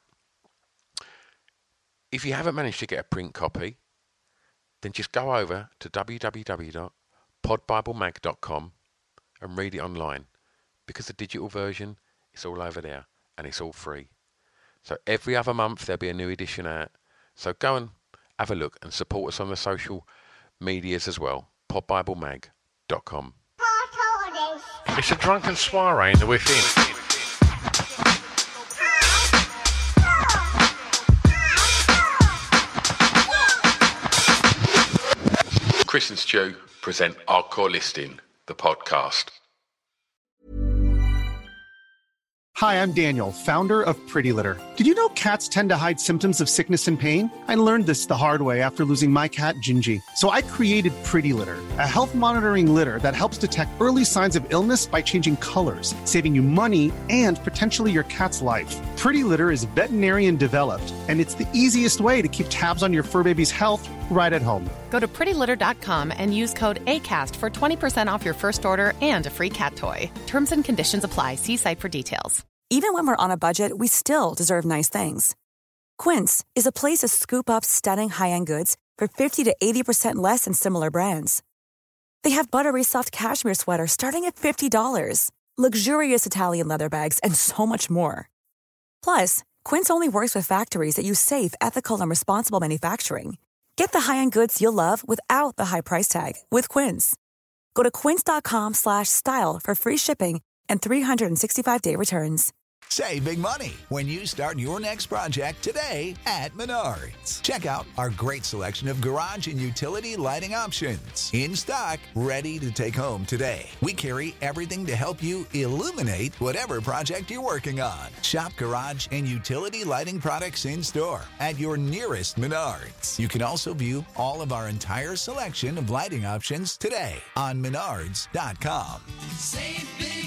Speaker 4: If you haven't managed to get a print copy, then just go over to www.podbiblemag.com and read it online, because the digital version is all over there and it's all free. So every other month there'll be a new edition out. So go and have a look and support us on the social medias as well. podbiblemag.com. It's a drunken soiree in the within. Chris and Stu present Our Core Listing, the podcast.
Speaker 12: Hi, I'm Daniel, founder of Pretty Litter. Did you know cats tend to hide symptoms of sickness and pain? I learned this the hard way after losing my cat, Gingy. So I created Pretty Litter, a health monitoring litter that helps detect early signs of illness by changing colors, saving you money and potentially your cat's life. Pretty Litter is veterinarian developed, and it's the easiest way to keep tabs on your fur baby's health right at home.
Speaker 13: Go to prettylitter.com and use code ACAST for 20% off your first order and a free cat toy. Terms and conditions apply. See site for details.
Speaker 14: Even when we're on a budget, we still deserve nice things. Quince is a place to scoop up stunning high-end goods for 50 to 80% less than similar brands. They have buttery soft cashmere sweaters starting at $50, luxurious Italian leather bags, and so much more. Plus, Quince only works with factories that use safe, ethical, and responsible manufacturing. Get the high-end goods you'll love without the high price tag with Quince. Go to quince.com/style for free shipping and 365-day returns.
Speaker 3: Save big money when you start your next project today at Menards. Check out our great selection of garage and utility lighting options. In stock, ready to take home today. We carry everything to help you illuminate whatever project you're working on. Shop garage and utility lighting products in store at your nearest Menards. You can also view all of our entire selection of lighting options today on Menards.com.
Speaker 15: Save big